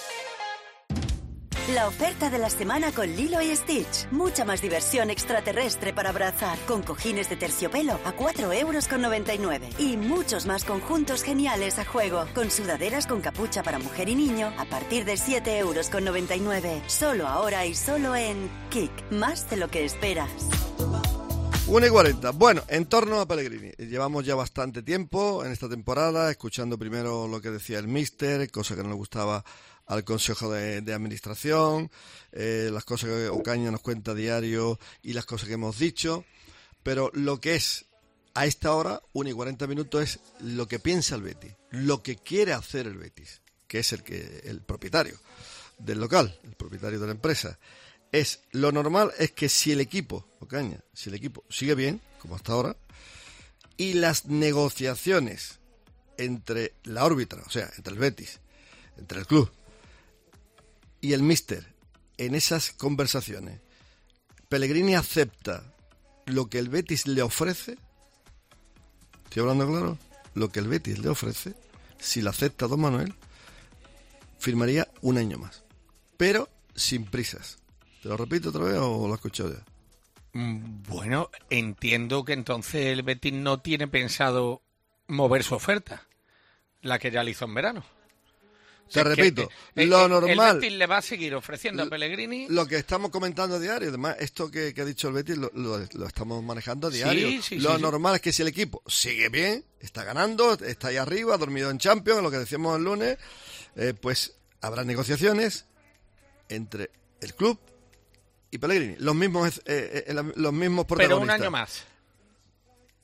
F: La oferta de la semana con Lilo y Stitch. Mucha más diversión extraterrestre para abrazar. Con cojines de terciopelo a 4,99 €. Y muchos más conjuntos geniales a juego. Con sudaderas con capucha para mujer y niño a partir de 7,99 €. Solo ahora y solo en Kik. Más de lo que esperas.
C: 1:40. Bueno, en torno a Pellegrini. Llevamos ya bastante tiempo en esta temporada escuchando primero lo que decía el míster, cosa que no le gustaba al Consejo de Administración, las cosas que Ocaña nos cuenta a diario y las cosas que hemos dicho, pero lo que es a esta hora, 1:40 es lo que piensa el Betis, lo que quiere hacer el Betis, que es el propietario del local, el propietario de la empresa. Lo normal es que si el equipo, Ocaña, si el equipo sigue bien, como hasta ahora, y las negociaciones entre la órbita, o sea, entre el Betis, entre el club y el míster, en esas conversaciones, Pellegrini acepta lo que el Betis le ofrece, estoy hablando claro, lo que el Betis le ofrece, si lo acepta don Manuel, firmaría un año más, pero sin prisas. ¿Te lo repito otra vez o lo has escuchado ya?
D: Bueno, entiendo que entonces el Betis no tiene pensado mover su oferta, la que ya le hizo en verano.
C: Te repito, lo normal...
D: El Betis le va a seguir ofreciendo a Pellegrini...
C: Lo que estamos comentando a diario, además, esto que ha dicho el Betis lo estamos manejando a diario. Lo normal es que si el equipo sigue bien, está ganando, está ahí arriba, dormido en Champions, lo que decíamos el lunes, pues habrá negociaciones entre el club y Pellegrini. Los mismos protagonistas.
D: Pero un año más.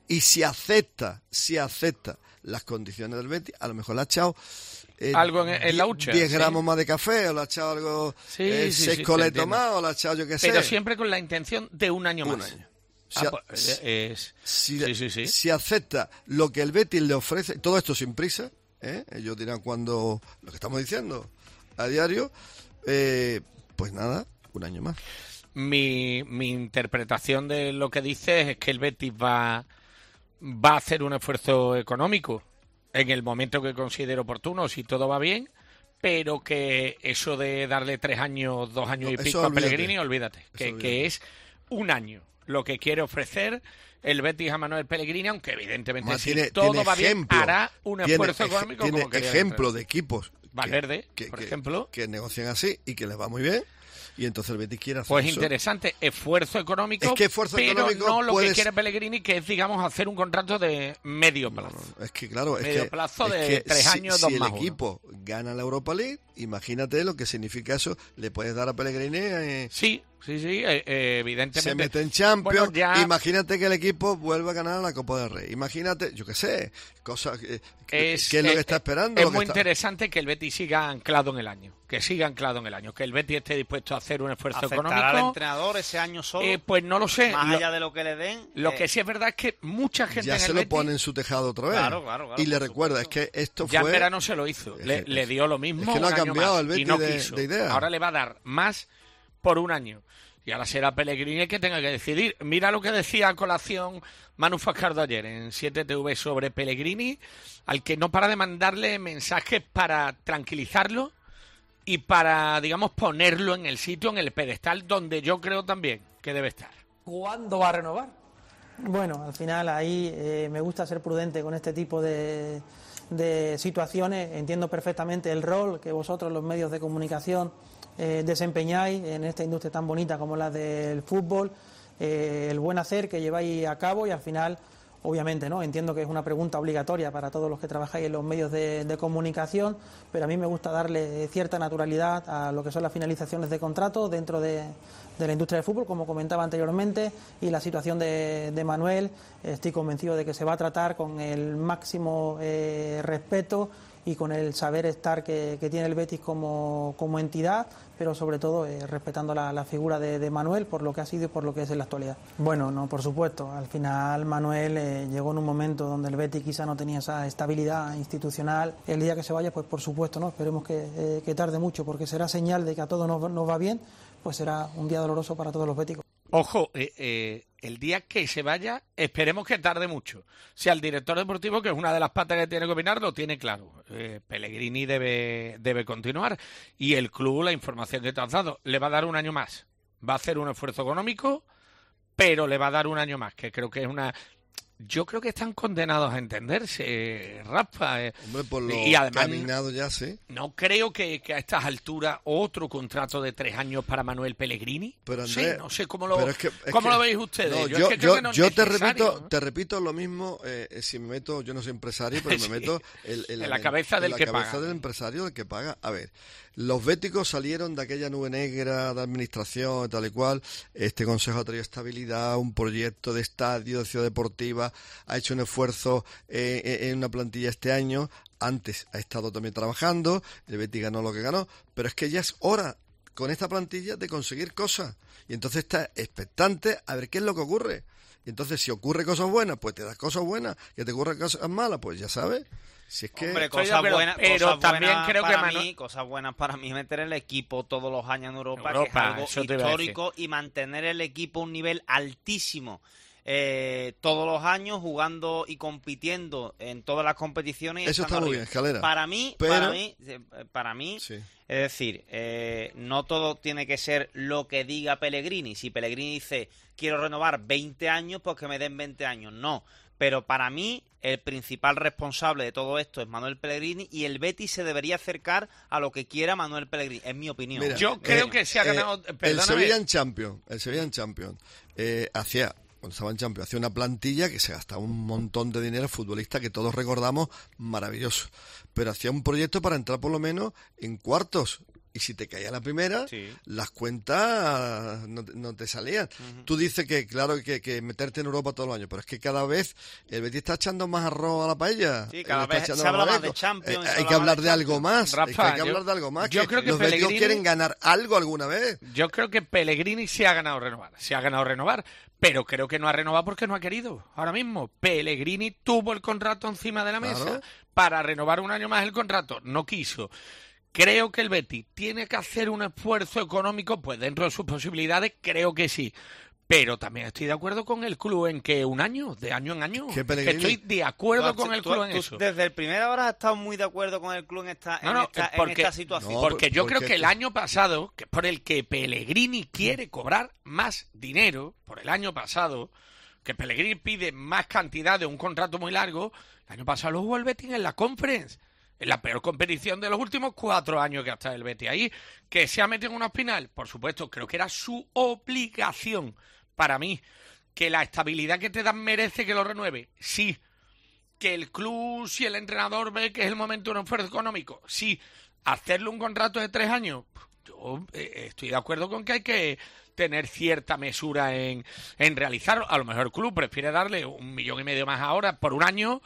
C: y si acepta las condiciones del Betis, a lo mejor le ha echado
D: algo en la hucha,
C: 10 gramos más de café, o le ha echado algo, 6 coletos más, o le ha echado yo qué sé.
D: Pero siempre con la intención de un año más.
C: Un año. Si acepta lo que el Betis le ofrece, todo esto sin prisa, ellos dirán cuando lo que estamos diciendo a diario, pues nada, un año más.
D: Mi interpretación de lo que dices es que el Betis va a hacer un esfuerzo económico en el momento que considere oportuno, si todo va bien, pero que eso de darle 3 años, 2 años y pico a Pellegrini, olvídate, que es un año lo que quiere ofrecer el Betis a Manuel Pellegrini, aunque evidentemente si todo va bien, hará un esfuerzo económico.
C: Tiene ejemplo de equipos
D: Valverde, por ejemplo,
C: que negocian así y que les va muy bien. Y entonces el Betis quiere hacer
D: pues
C: eso.
D: Interesante, esfuerzo económico,
C: es que esfuerzo
D: pero
C: económico
D: no lo que quiere Pellegrini, que es, digamos, hacer un contrato de medio plazo.
C: Es que, claro,
D: medio plazo de 3 años, 2 más 1.
C: Si el equipo gana la Europa League, imagínate lo que significa eso. Le puedes dar a Pellegrini...
D: Sí, evidentemente.
C: Se mete en Champions. Bueno, imagínate que el equipo vuelva a ganar la Copa del Rey. Imagínate, yo qué sé, cosas ¿qué es lo que está esperando?
D: Es muy interesante que el Betis siga anclado en el año. Que el Betis esté dispuesto a hacer un esfuerzo económico.
E: ¿Afectará al entrenador ese año solo?
D: Pues no lo sé.
E: Más allá de lo que le den.
D: Lo que sí es verdad es que mucha gente
C: ya
D: en
C: se
D: el
C: lo
D: Betis,
C: pone en su tejado otra vez.
E: Claro,
C: y le recuerda, es que esto
D: ya
C: fue...
D: en verano se lo hizo. Le dio lo mismo.
C: Es que no ha cambiado el Betis
D: no
C: de idea.
D: Ahora le va a dar más por un año. Y ahora será Pellegrini el que tenga que decidir. Mira lo que decía a colación Manu Fascardo ayer en 7TV sobre Pellegrini, al que no para de mandarle mensajes para tranquilizarlo y para, digamos, ponerlo en el sitio, en el pedestal donde yo creo también que debe estar.
L: ¿Cuándo va a renovar? Bueno, al final ahí me gusta ser prudente con este tipo de situaciones. Entiendo perfectamente el rol que vosotros, los medios de comunicación, desempeñáis en esta industria tan bonita como la del fútbol, el buen hacer que lleváis a cabo, y al final, obviamente, ¿no? Entiendo que es una pregunta obligatoria para todos los que trabajáis en los medios de comunicación, pero a mí me gusta darle cierta naturalidad a lo que son las finalizaciones de contrato dentro de la industria del fútbol, como comentaba anteriormente, y la situación de Manuel. Estoy convencido de que se va a tratar con el máximo respeto y con el saber estar que tiene el Betis como entidad, pero sobre todo respetando la figura de Manuel por lo que ha sido y por lo que es en la actualidad. Bueno, no, por supuesto, al final Manuel llegó en un momento donde el Betis quizá no tenía esa estabilidad institucional. El día que se vaya, pues por supuesto, no, esperemos que tarde mucho, porque será señal de que a todos nos va bien, pues será un día doloroso para todos los béticos.
D: Ojo, el día que se vaya, esperemos que tarde mucho. O sea, el director deportivo, que es una de las patas que tiene que opinar, lo tiene claro. Pellegrini debe continuar. Y el club, la información que te has dado, le va a dar un año más. Va a hacer un esfuerzo económico, pero le va a dar un año más, que creo que es una... Yo creo que están condenados a entenderse, Rafa.
C: Hombre, por lo
D: y además,
C: caminado ya, sí.
D: No creo que a estas alturas otro contrato de 3 años para Manuel Pellegrini.
C: Pero Andrés,
D: no sé cómo lo veis ustedes.
C: No, yo te repito lo mismo. Si me meto, yo no soy empresario, pero me meto
D: en la cabeza del
C: empresario, del que paga. A ver, los béticos salieron de aquella nube negra de administración, tal y cual. Este consejo ha traído estabilidad, un proyecto de estadio, de ciudad deportiva, ha hecho un esfuerzo en una plantilla este año. Antes ha estado también trabajando, el Betis ganó lo que ganó, pero es que ya es hora con esta plantilla de conseguir cosas. Y entonces está expectante a ver qué es lo que ocurre. Y entonces si ocurre cosas buenas, pues te das cosas buenas. Que te ocurren cosas malas, pues ya sabes. Si es que...
E: Hombre, cosas buenas,
D: pero
E: cosas
D: también
E: buenas
D: creo
E: para
D: que
E: mí, cosas buenas para mí es meter el equipo todos los años en Europa, que es algo histórico, y mantener el equipo a un nivel altísimo. Todos los años jugando y compitiendo en todas las competiciones.
C: Eso está muy bien, Escalera.
E: Para mí, sí. Es decir, no todo tiene que ser lo que diga Pellegrini. Si Pellegrini dice quiero renovar 20 años, pues que me den 20 años. No, pero para mí el principal responsable de todo esto es Manuel Pellegrini, y el Betis se debería acercar a lo que quiera Manuel Pellegrini, es mi opinión.
C: Mira,
D: yo creo que se ha ganado...
C: el Sevilla en Champions cuando estaba en Champions, hacía una plantilla que se gastaba un montón de dinero, futbolista que todos recordamos, maravilloso. Pero hacía un proyecto para entrar por lo menos en cuartos y si te caía la primera, las cuentas no te salían. Tú dices que, claro, que meterte en Europa todos los años, pero es que cada vez el Betis está echando más arroz a la paella.
E: Sí, cada vez se habla más de Champions.
C: Hay que hablar de algo más.
D: Rafa,
C: hay que hablar de algo más.
D: Yo creo que
C: los Betis quieren ganar algo alguna vez.
D: Yo creo que Pellegrini se ha ganado renovar. Pero creo que no ha renovado porque no ha querido. Ahora mismo, Pellegrini tuvo el contrato encima de la mesa para renovar un año más el contrato. No quiso. Creo que el Betis tiene que hacer un esfuerzo económico, pues dentro de sus posibilidades, creo que sí. Pero también estoy de acuerdo con el club en que un año, de año en año. Que estoy de acuerdo con el club en eso.
E: Desde el primera hora has estado muy de acuerdo con el club en esta situación.
D: Porque yo creo que el año pasado, que por el que Pellegrini quiere cobrar más dinero, por el año pasado, que Pellegrini pide más cantidad de un contrato muy largo, el año pasado lo jugó el Betis en la Conference. En la peor competición de los últimos 4 años que ha estado el Betis ahí, que se ha metido en una final, por supuesto, creo que era su obligación para mí, que la estabilidad que te dan merece que lo renueve, sí, que el club, si el entrenador ve que es el momento de un esfuerzo económico, sí, hacerle un contrato de 3 años, yo estoy de acuerdo con que hay que tener cierta mesura en realizarlo. A lo mejor el club prefiere darle 1,5 millones más ahora por un año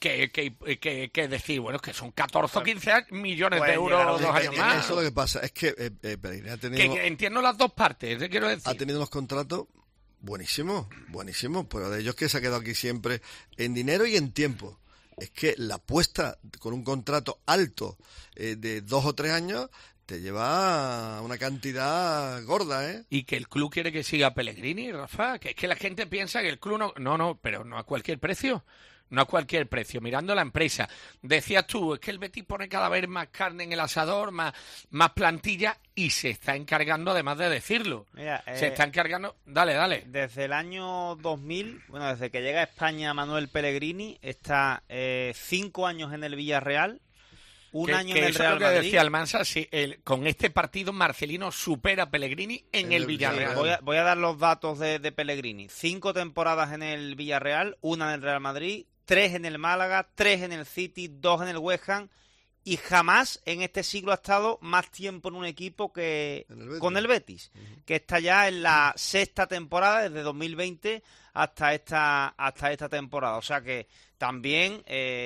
D: que decir, bueno, es que son 14 o 15 millones de euros 2 años más.
C: Eso es lo que pasa, es que Pellegrini ha tenido...
D: Que entiendo las dos partes, quiero decir.
C: Ha tenido unos contratos buenísimos, pero de ellos que se ha quedado aquí siempre en dinero y en tiempo. Es que la apuesta con un contrato alto de 2 o 3 años te lleva una cantidad gorda, ¿eh?
D: Y que el club quiere que siga Pellegrini, Rafa, que es que la gente piensa que el club pero no a cualquier precio. No a cualquier precio, mirando la empresa. Decías tú, es que el Betis pone cada vez más carne en el asador, más plantilla, y se está encargando, además de decirlo. Mira, se está encargando... Dale.
E: Desde el año 2000, desde que llega a España Manuel Pellegrini, está 5 años en el Villarreal, un año en el Real Madrid. Eso es lo que decía
D: Almansa, con este partido Marcelino supera a Pellegrini en el Villarreal.
E: Voy a dar los datos de Pellegrini. 5 temporadas en el Villarreal, 1 en el Real Madrid, 3 en el Málaga, 3 en el City, 2 en el West Ham, y jamás en este siglo ha estado más tiempo en un equipo que con el Betis, que está ya en la 6ª temporada, desde 2020 hasta esta temporada. O sea que también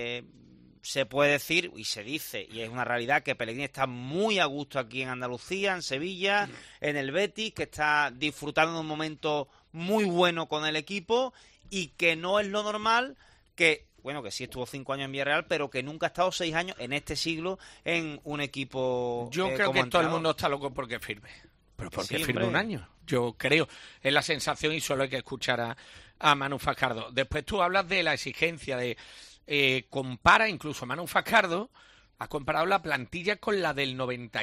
E: se puede decir, y se dice, y es una realidad, que Pellegrini está muy a gusto aquí en Andalucía, en Sevilla, en el Betis, que está disfrutando de un momento muy bueno con el equipo, y que no es lo normal que sí estuvo 5 años en Villarreal, pero que nunca ha estado 6 años en este siglo en un equipo.
D: Yo creo que todo el mundo está loco porque firme. Pero porque firme un año. Yo creo. Es la sensación y solo hay que escuchar a Manu Fajardo. Después tú hablas de la exigencia de... compara, incluso Manu Fajardo ha comparado la plantilla con la del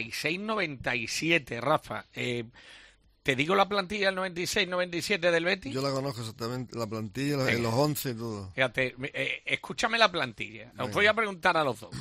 D: 96-97, Rafa. ¿Te digo la plantilla del 96-97 del Betis?
C: Yo la conozco exactamente, la plantilla, los 11 y todo.
D: Fíjate, escúchame la plantilla. Os voy a preguntar a los dos.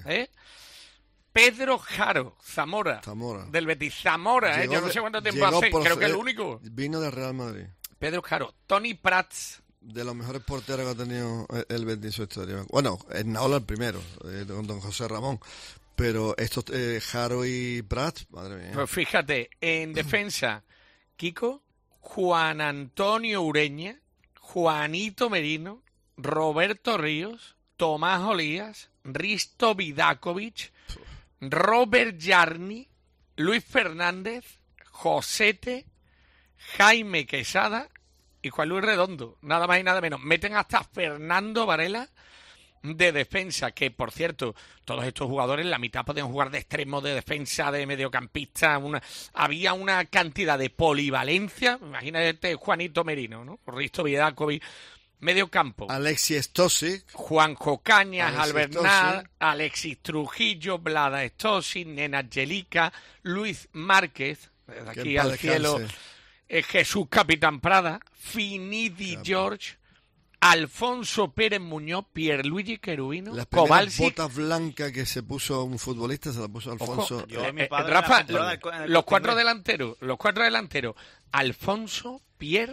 D: Pedro Jaro, Zamora. Del Betis. Zamora, yo no sé cuánto tiempo hace, creo que es el único.
C: Vino del Real Madrid.
D: Pedro Jaro. Tony Prats.
C: De los mejores porteros que ha tenido el Betis en su historia. Bueno, Esnaola el primero, con don José Ramón. Pero estos Jaro y Prats, madre mía.
D: Pues fíjate, en defensa... Kiko, Juan Antonio Ureña, Juanito Merino, Roberto Ríos, Tomás Olías, Risto Vidakovic, Robert Jarni, Luis Fernández, Josete, Jaime Quesada y Juan Luis Redondo, nada más y nada menos. Meten hasta Fernando Varela de defensa, que por cierto, todos estos jugadores, la mitad pueden jugar de extremo, de defensa, de mediocampista, había una cantidad de polivalencia, imagínate Juanito Merino, ¿no? Risto Vidakovic, medio campo.
C: Alexis Stosic,
D: Juanjo Cañas, Albernal, Alexis Trujillo, Vlada Stosic, Nena Angelica, Luis Márquez, desde aquí al cielo, Jesús Capitán Prada, Finidi George, Alfonso Pérez Muñoz, Pierluigi Querubino,
C: las
D: Kowalczyk.
C: Botas blancas que se puso un futbolista se la puso Alfonso.
D: Rafa, los cuatro delanteros, Alfonso, Pierre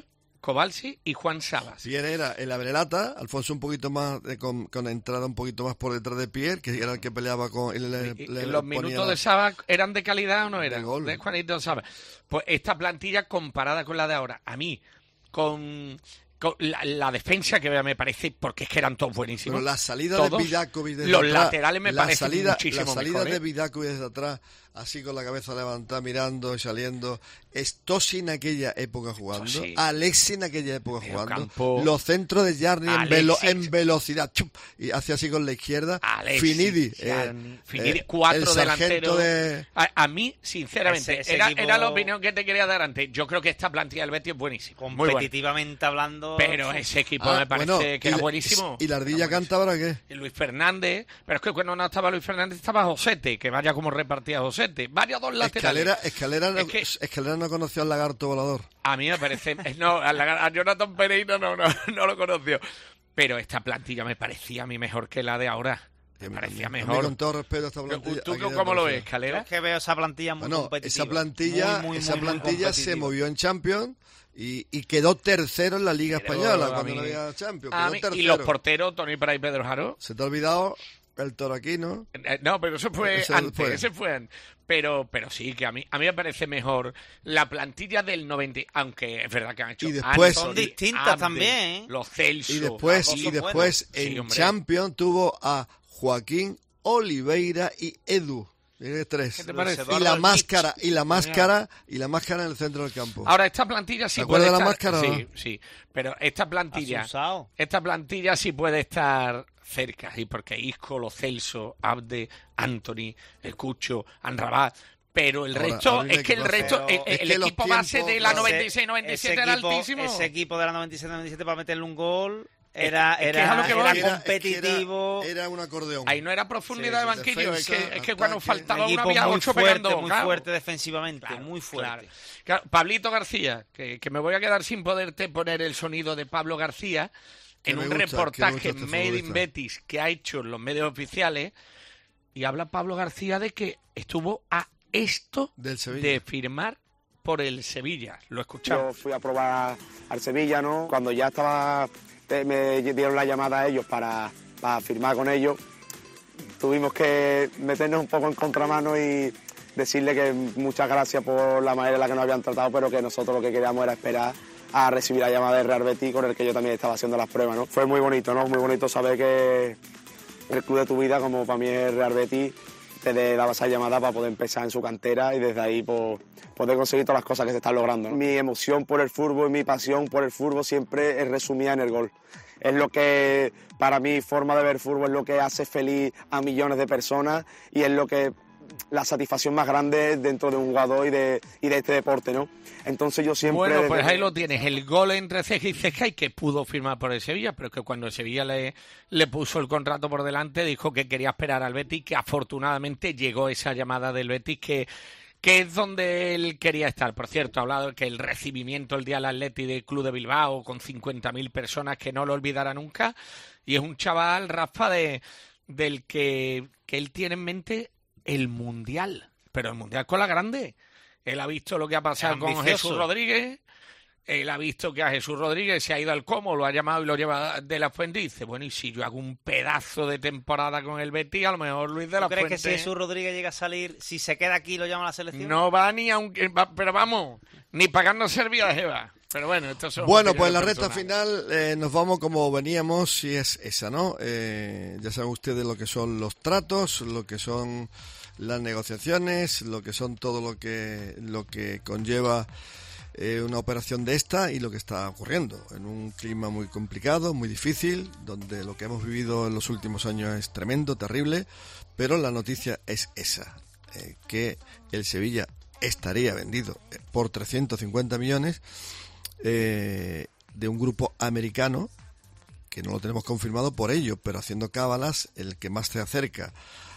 D: Cobalsi y Juan Sabas.
C: Pierre era el abrelata, Alfonso un poquito más, con entrada un poquito más por detrás de Pierre, que era el que peleaba con...
D: ¿Los minutos de Sabas eran de calidad o no eran? De Juanito Sabas. Pues esta plantilla comparada con la de ahora, a mí, con la defensa que me parece, porque es que eran todos buenísimos.
C: Pero la salida
D: todos,
C: de Vidakovic desde
D: los
C: atrás,
D: laterales me parecen muchísimo
C: la salida
D: mejores.
C: de Vidakovic desde atrás, así con la cabeza levantada, mirando y saliendo. Tosi en aquella época jugando, Alexis en aquella época jugando,
D: campo,
C: los centros de Jarni en velocidad, chup, y hace así con la izquierda.
D: Alexis,
C: Finidi,
D: cuatro delanteros. A mí, sinceramente,
E: ese
D: era
E: equipo...
D: la opinión que te quería dar antes. Yo creo que esta plantilla del Betis es buenísima.
E: Competitivamente hablando...
D: Pero ese equipo me parece que era buenísimo.
C: ¿Y la ardilla cántabra qué?
D: Y Luis Fernández, pero es que cuando no estaba Luis Fernández estaba Josete, que vaya como repartía Josete. Varios dos laterales.
C: Escalera no conoció al lagarto volador.
D: A mí me parece... No, a Jonathan Pereira no lo conoció. Pero esta plantilla me parecía a mí mejor que la de ahora. Me parecía mejor.
C: A mí, con todo respeto a esta plantilla...
D: ¿Tú cómo lo ves, Escalera?
E: Yo es que veo esa plantilla muy competitiva.
C: Esa plantilla se movió en Champions y quedó tercero en la Liga Española cuando no había Champions.
D: Y los porteros, Toni Prat y Pedro Jaro.
C: Se te ha olvidado el Toraquino.
D: No, pero eso fue antes. Ese fue antes. Pero sí, que a mí me parece mejor la plantilla del 90, aunque es verdad que han hecho...
C: Y después,
E: son distintas también, ¿eh?
D: Los Celso.
C: Y después en Champions tuvo a Joaquín, Oliveira y Edu. Tres.
D: ¿Qué te parece?
C: Y la máscara en el centro del campo.
D: Ahora, esta plantilla sí
C: puede estar...
D: la
C: máscara?
D: Sí. Pero esta plantilla sí puede estar cerca, ¿sí? Porque Isco, Lo Celso, Abde, Anthony, El Cucho, Anrabat... Pero el resto, el equipo base de la 96-97 era altísimo.
E: Ese equipo de la 97-97 para meterle un gol... Era competitivo.
C: Era un acordeón.
D: Ahí no era profundidad de banquillo.
C: Defensa,
D: es que cuando faltaba
E: uno
D: había 8 pegando.
E: Muy fuerte defensivamente, muy fuerte.
D: Claro. Pablito García, que me voy a quedar sin poderte poner el sonido de Pablo García en un reportaje Made in Betis que ha hecho en los medios oficiales, y habla Pablo García de que estuvo a esto de firmar por el Sevilla. Lo escuchamos.
M: Yo fui a probar al Sevilla, ¿no? Cuando ya estaba... me dieron la llamada a ellos para firmar con ellos, tuvimos que meternos un poco en contramano y decirle que muchas gracias por la manera en la que nos habían tratado, pero que nosotros lo que queríamos era esperar a recibir la llamada de Real Betis, con el que yo también estaba haciendo las pruebas, ¿no? Fue muy bonito, ¿no? Muy bonito saber que el club de tu vida, como para mí es Real Betis, te daba esa llamada para poder empezar en su cantera y desde ahí poder conseguir todas las cosas que se están logrando, ¿no? Mi emoción por el fútbol y mi pasión por el fútbol siempre es resumida en el gol. Es lo que, para mi forma de ver fútbol, es lo que hace feliz a millones de personas y es lo que la satisfacción más grande dentro de un jugador y de este deporte, ¿no? Entonces yo siempre...
D: Bueno, pues ahí lo tienes, el gol entre ceja y ceja, y que pudo firmar por el Sevilla, pero que cuando el Sevilla le puso el contrato por delante, dijo que quería esperar al Betis, que afortunadamente llegó esa llamada del Betis, que es donde él quería estar. Por cierto, ha hablado de que el recibimiento el día del Atleti del Club de Bilbao, con 50.000 personas, que no lo olvidará nunca, y es un chaval, Rafa, del que él tiene en mente el Mundial, pero el Mundial con la grande. Él ha visto lo que ha pasado con Jesús Rodríguez, él ha visto que a Jesús Rodríguez se ha ido al Como, lo ha llamado y lo lleva de la Fuente, y dice, bueno, y si yo hago un pedazo de temporada con el Betis, a lo mejor Luis de la Fuente...
E: ¿Crees que si Jesús Rodríguez llega a salir, si se queda aquí, lo llama a la selección?
D: No va ni aunque... Pero vamos, ni pagarnos el viaje va. Pero bueno, estos son...
C: Bueno, pues en la recta final nos vamos como veníamos, y es esa, ¿no? Ya saben ustedes lo que son los tratos, lo que son las negociaciones, lo que son todo lo que conlleva una operación de esta, y lo que está ocurriendo en un clima muy complicado, muy difícil, donde lo que hemos vivido en los últimos años es tremendo, terrible, pero la noticia es esa, que el Sevilla estaría vendido por 350 millones de un grupo americano, que no lo tenemos confirmado por ello, pero haciendo cábalas, el que más se acerca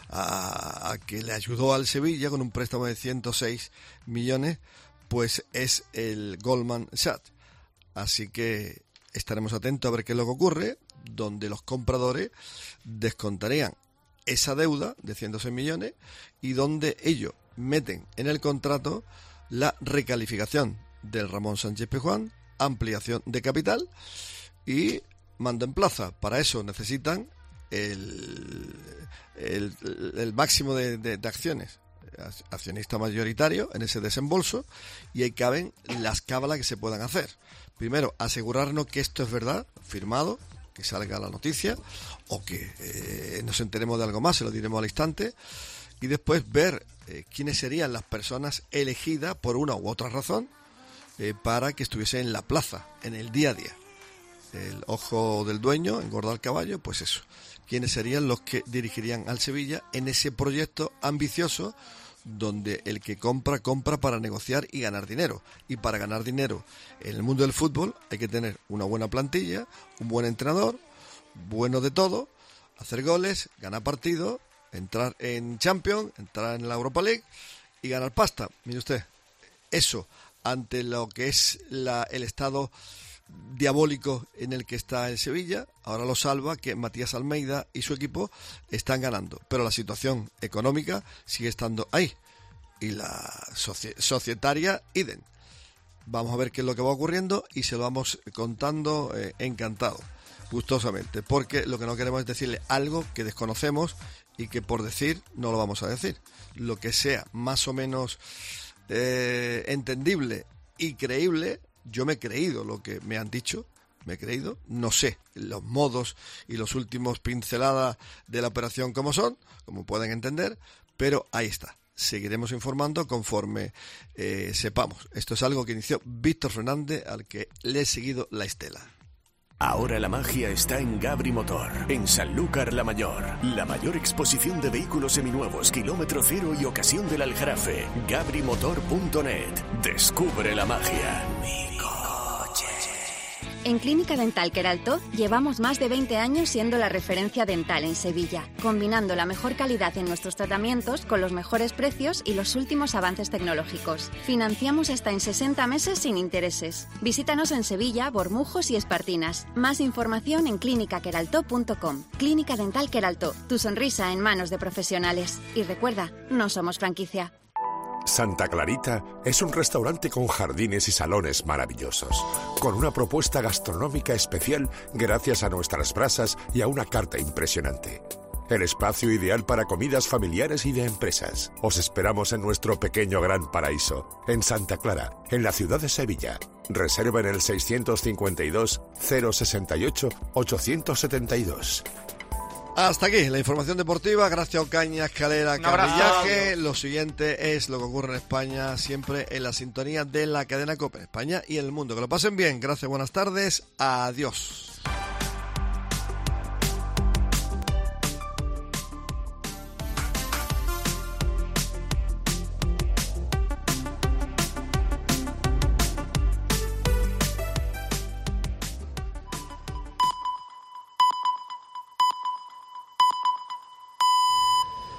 C: a que le ayudó al Sevilla con un préstamo de 106 millones, pues es el Goldman Sachs. Así que estaremos atentos a ver qué es lo que ocurre, donde los compradores descontarían esa deuda de 106 millones y donde ellos meten en el contrato la recalificación del Ramón Sánchez Pizjuán ampliación de capital y mando en plaza. Para eso necesitan el máximo de acciones, accionista mayoritario en ese desembolso, y ahí caben las cábalas que se puedan hacer. Primero, asegurarnos que esto es verdad, firmado, que salga la noticia, o que nos enteremos de algo más, se lo diremos al instante, y después ver quiénes serían las personas elegidas por una u otra razón para que estuviesen en la plaza, en el día a día. El ojo del dueño, engorda al caballo, pues eso. ¿Quiénes serían los que dirigirían al Sevilla en ese proyecto ambicioso donde el que compra para negociar y ganar dinero? Y para ganar dinero en el mundo del fútbol hay que tener una buena plantilla, un buen entrenador, bueno de todo, hacer goles, ganar partidos, entrar en Champions, entrar en la Europa League y ganar pasta. Mire usted, eso ante lo que es el estado diabólico en el que está el Sevilla, ahora lo salva que Matías Almeida y su equipo están ganando, pero la situación económica sigue estando ahí y la societaria idem. Vamos a ver qué es lo que va ocurriendo y se lo vamos contando encantado, gustosamente, porque lo que no queremos es decirle algo que desconocemos y que por decir no lo vamos a decir. Lo que sea más o menos entendible y creíble. Yo me he creído lo que me han dicho, no sé los modos y los últimos pinceladas de la operación como son, como pueden entender, pero ahí está. Seguiremos informando conforme sepamos. Esto es algo que inició Víctor Fernández, al que le he seguido la estela.
K: Ahora la magia está en Gabri Motor, en Sanlúcar la Mayor. La mayor exposición de vehículos seminuevos, kilómetro cero y ocasión del Aljarafe. gabrimotor.net. Descubre la magia. Mi coche.
N: En Clínica Dental Queraltó llevamos más de 20 años siendo la referencia dental en Sevilla, combinando la mejor calidad en nuestros tratamientos con los mejores precios y los últimos avances tecnológicos. Financiamos hasta en 60 meses sin intereses. Visítanos en Sevilla, Bormujos y Espartinas. Más información en clinicaqueraltó.com. Clínica Dental Queraltó, tu sonrisa en manos de profesionales. Y recuerda, no somos franquicia.
O: Santa Clarita es un restaurante con jardines y salones maravillosos, con una propuesta gastronómica especial gracias a nuestras brasas y a una carta impresionante. El espacio ideal para comidas familiares y de empresas. Os esperamos en nuestro pequeño gran paraíso, en Santa Clara, en la ciudad de Sevilla. Reserva en el 652 068 872.
C: Hasta aquí la información deportiva, gracias a Ocaña, Escalera, Carrillaje. Lo siguiente es lo que ocurre en España, siempre en la sintonía de la cadena COPE, en España y en el mundo. Que lo pasen bien, gracias, buenas tardes, adiós.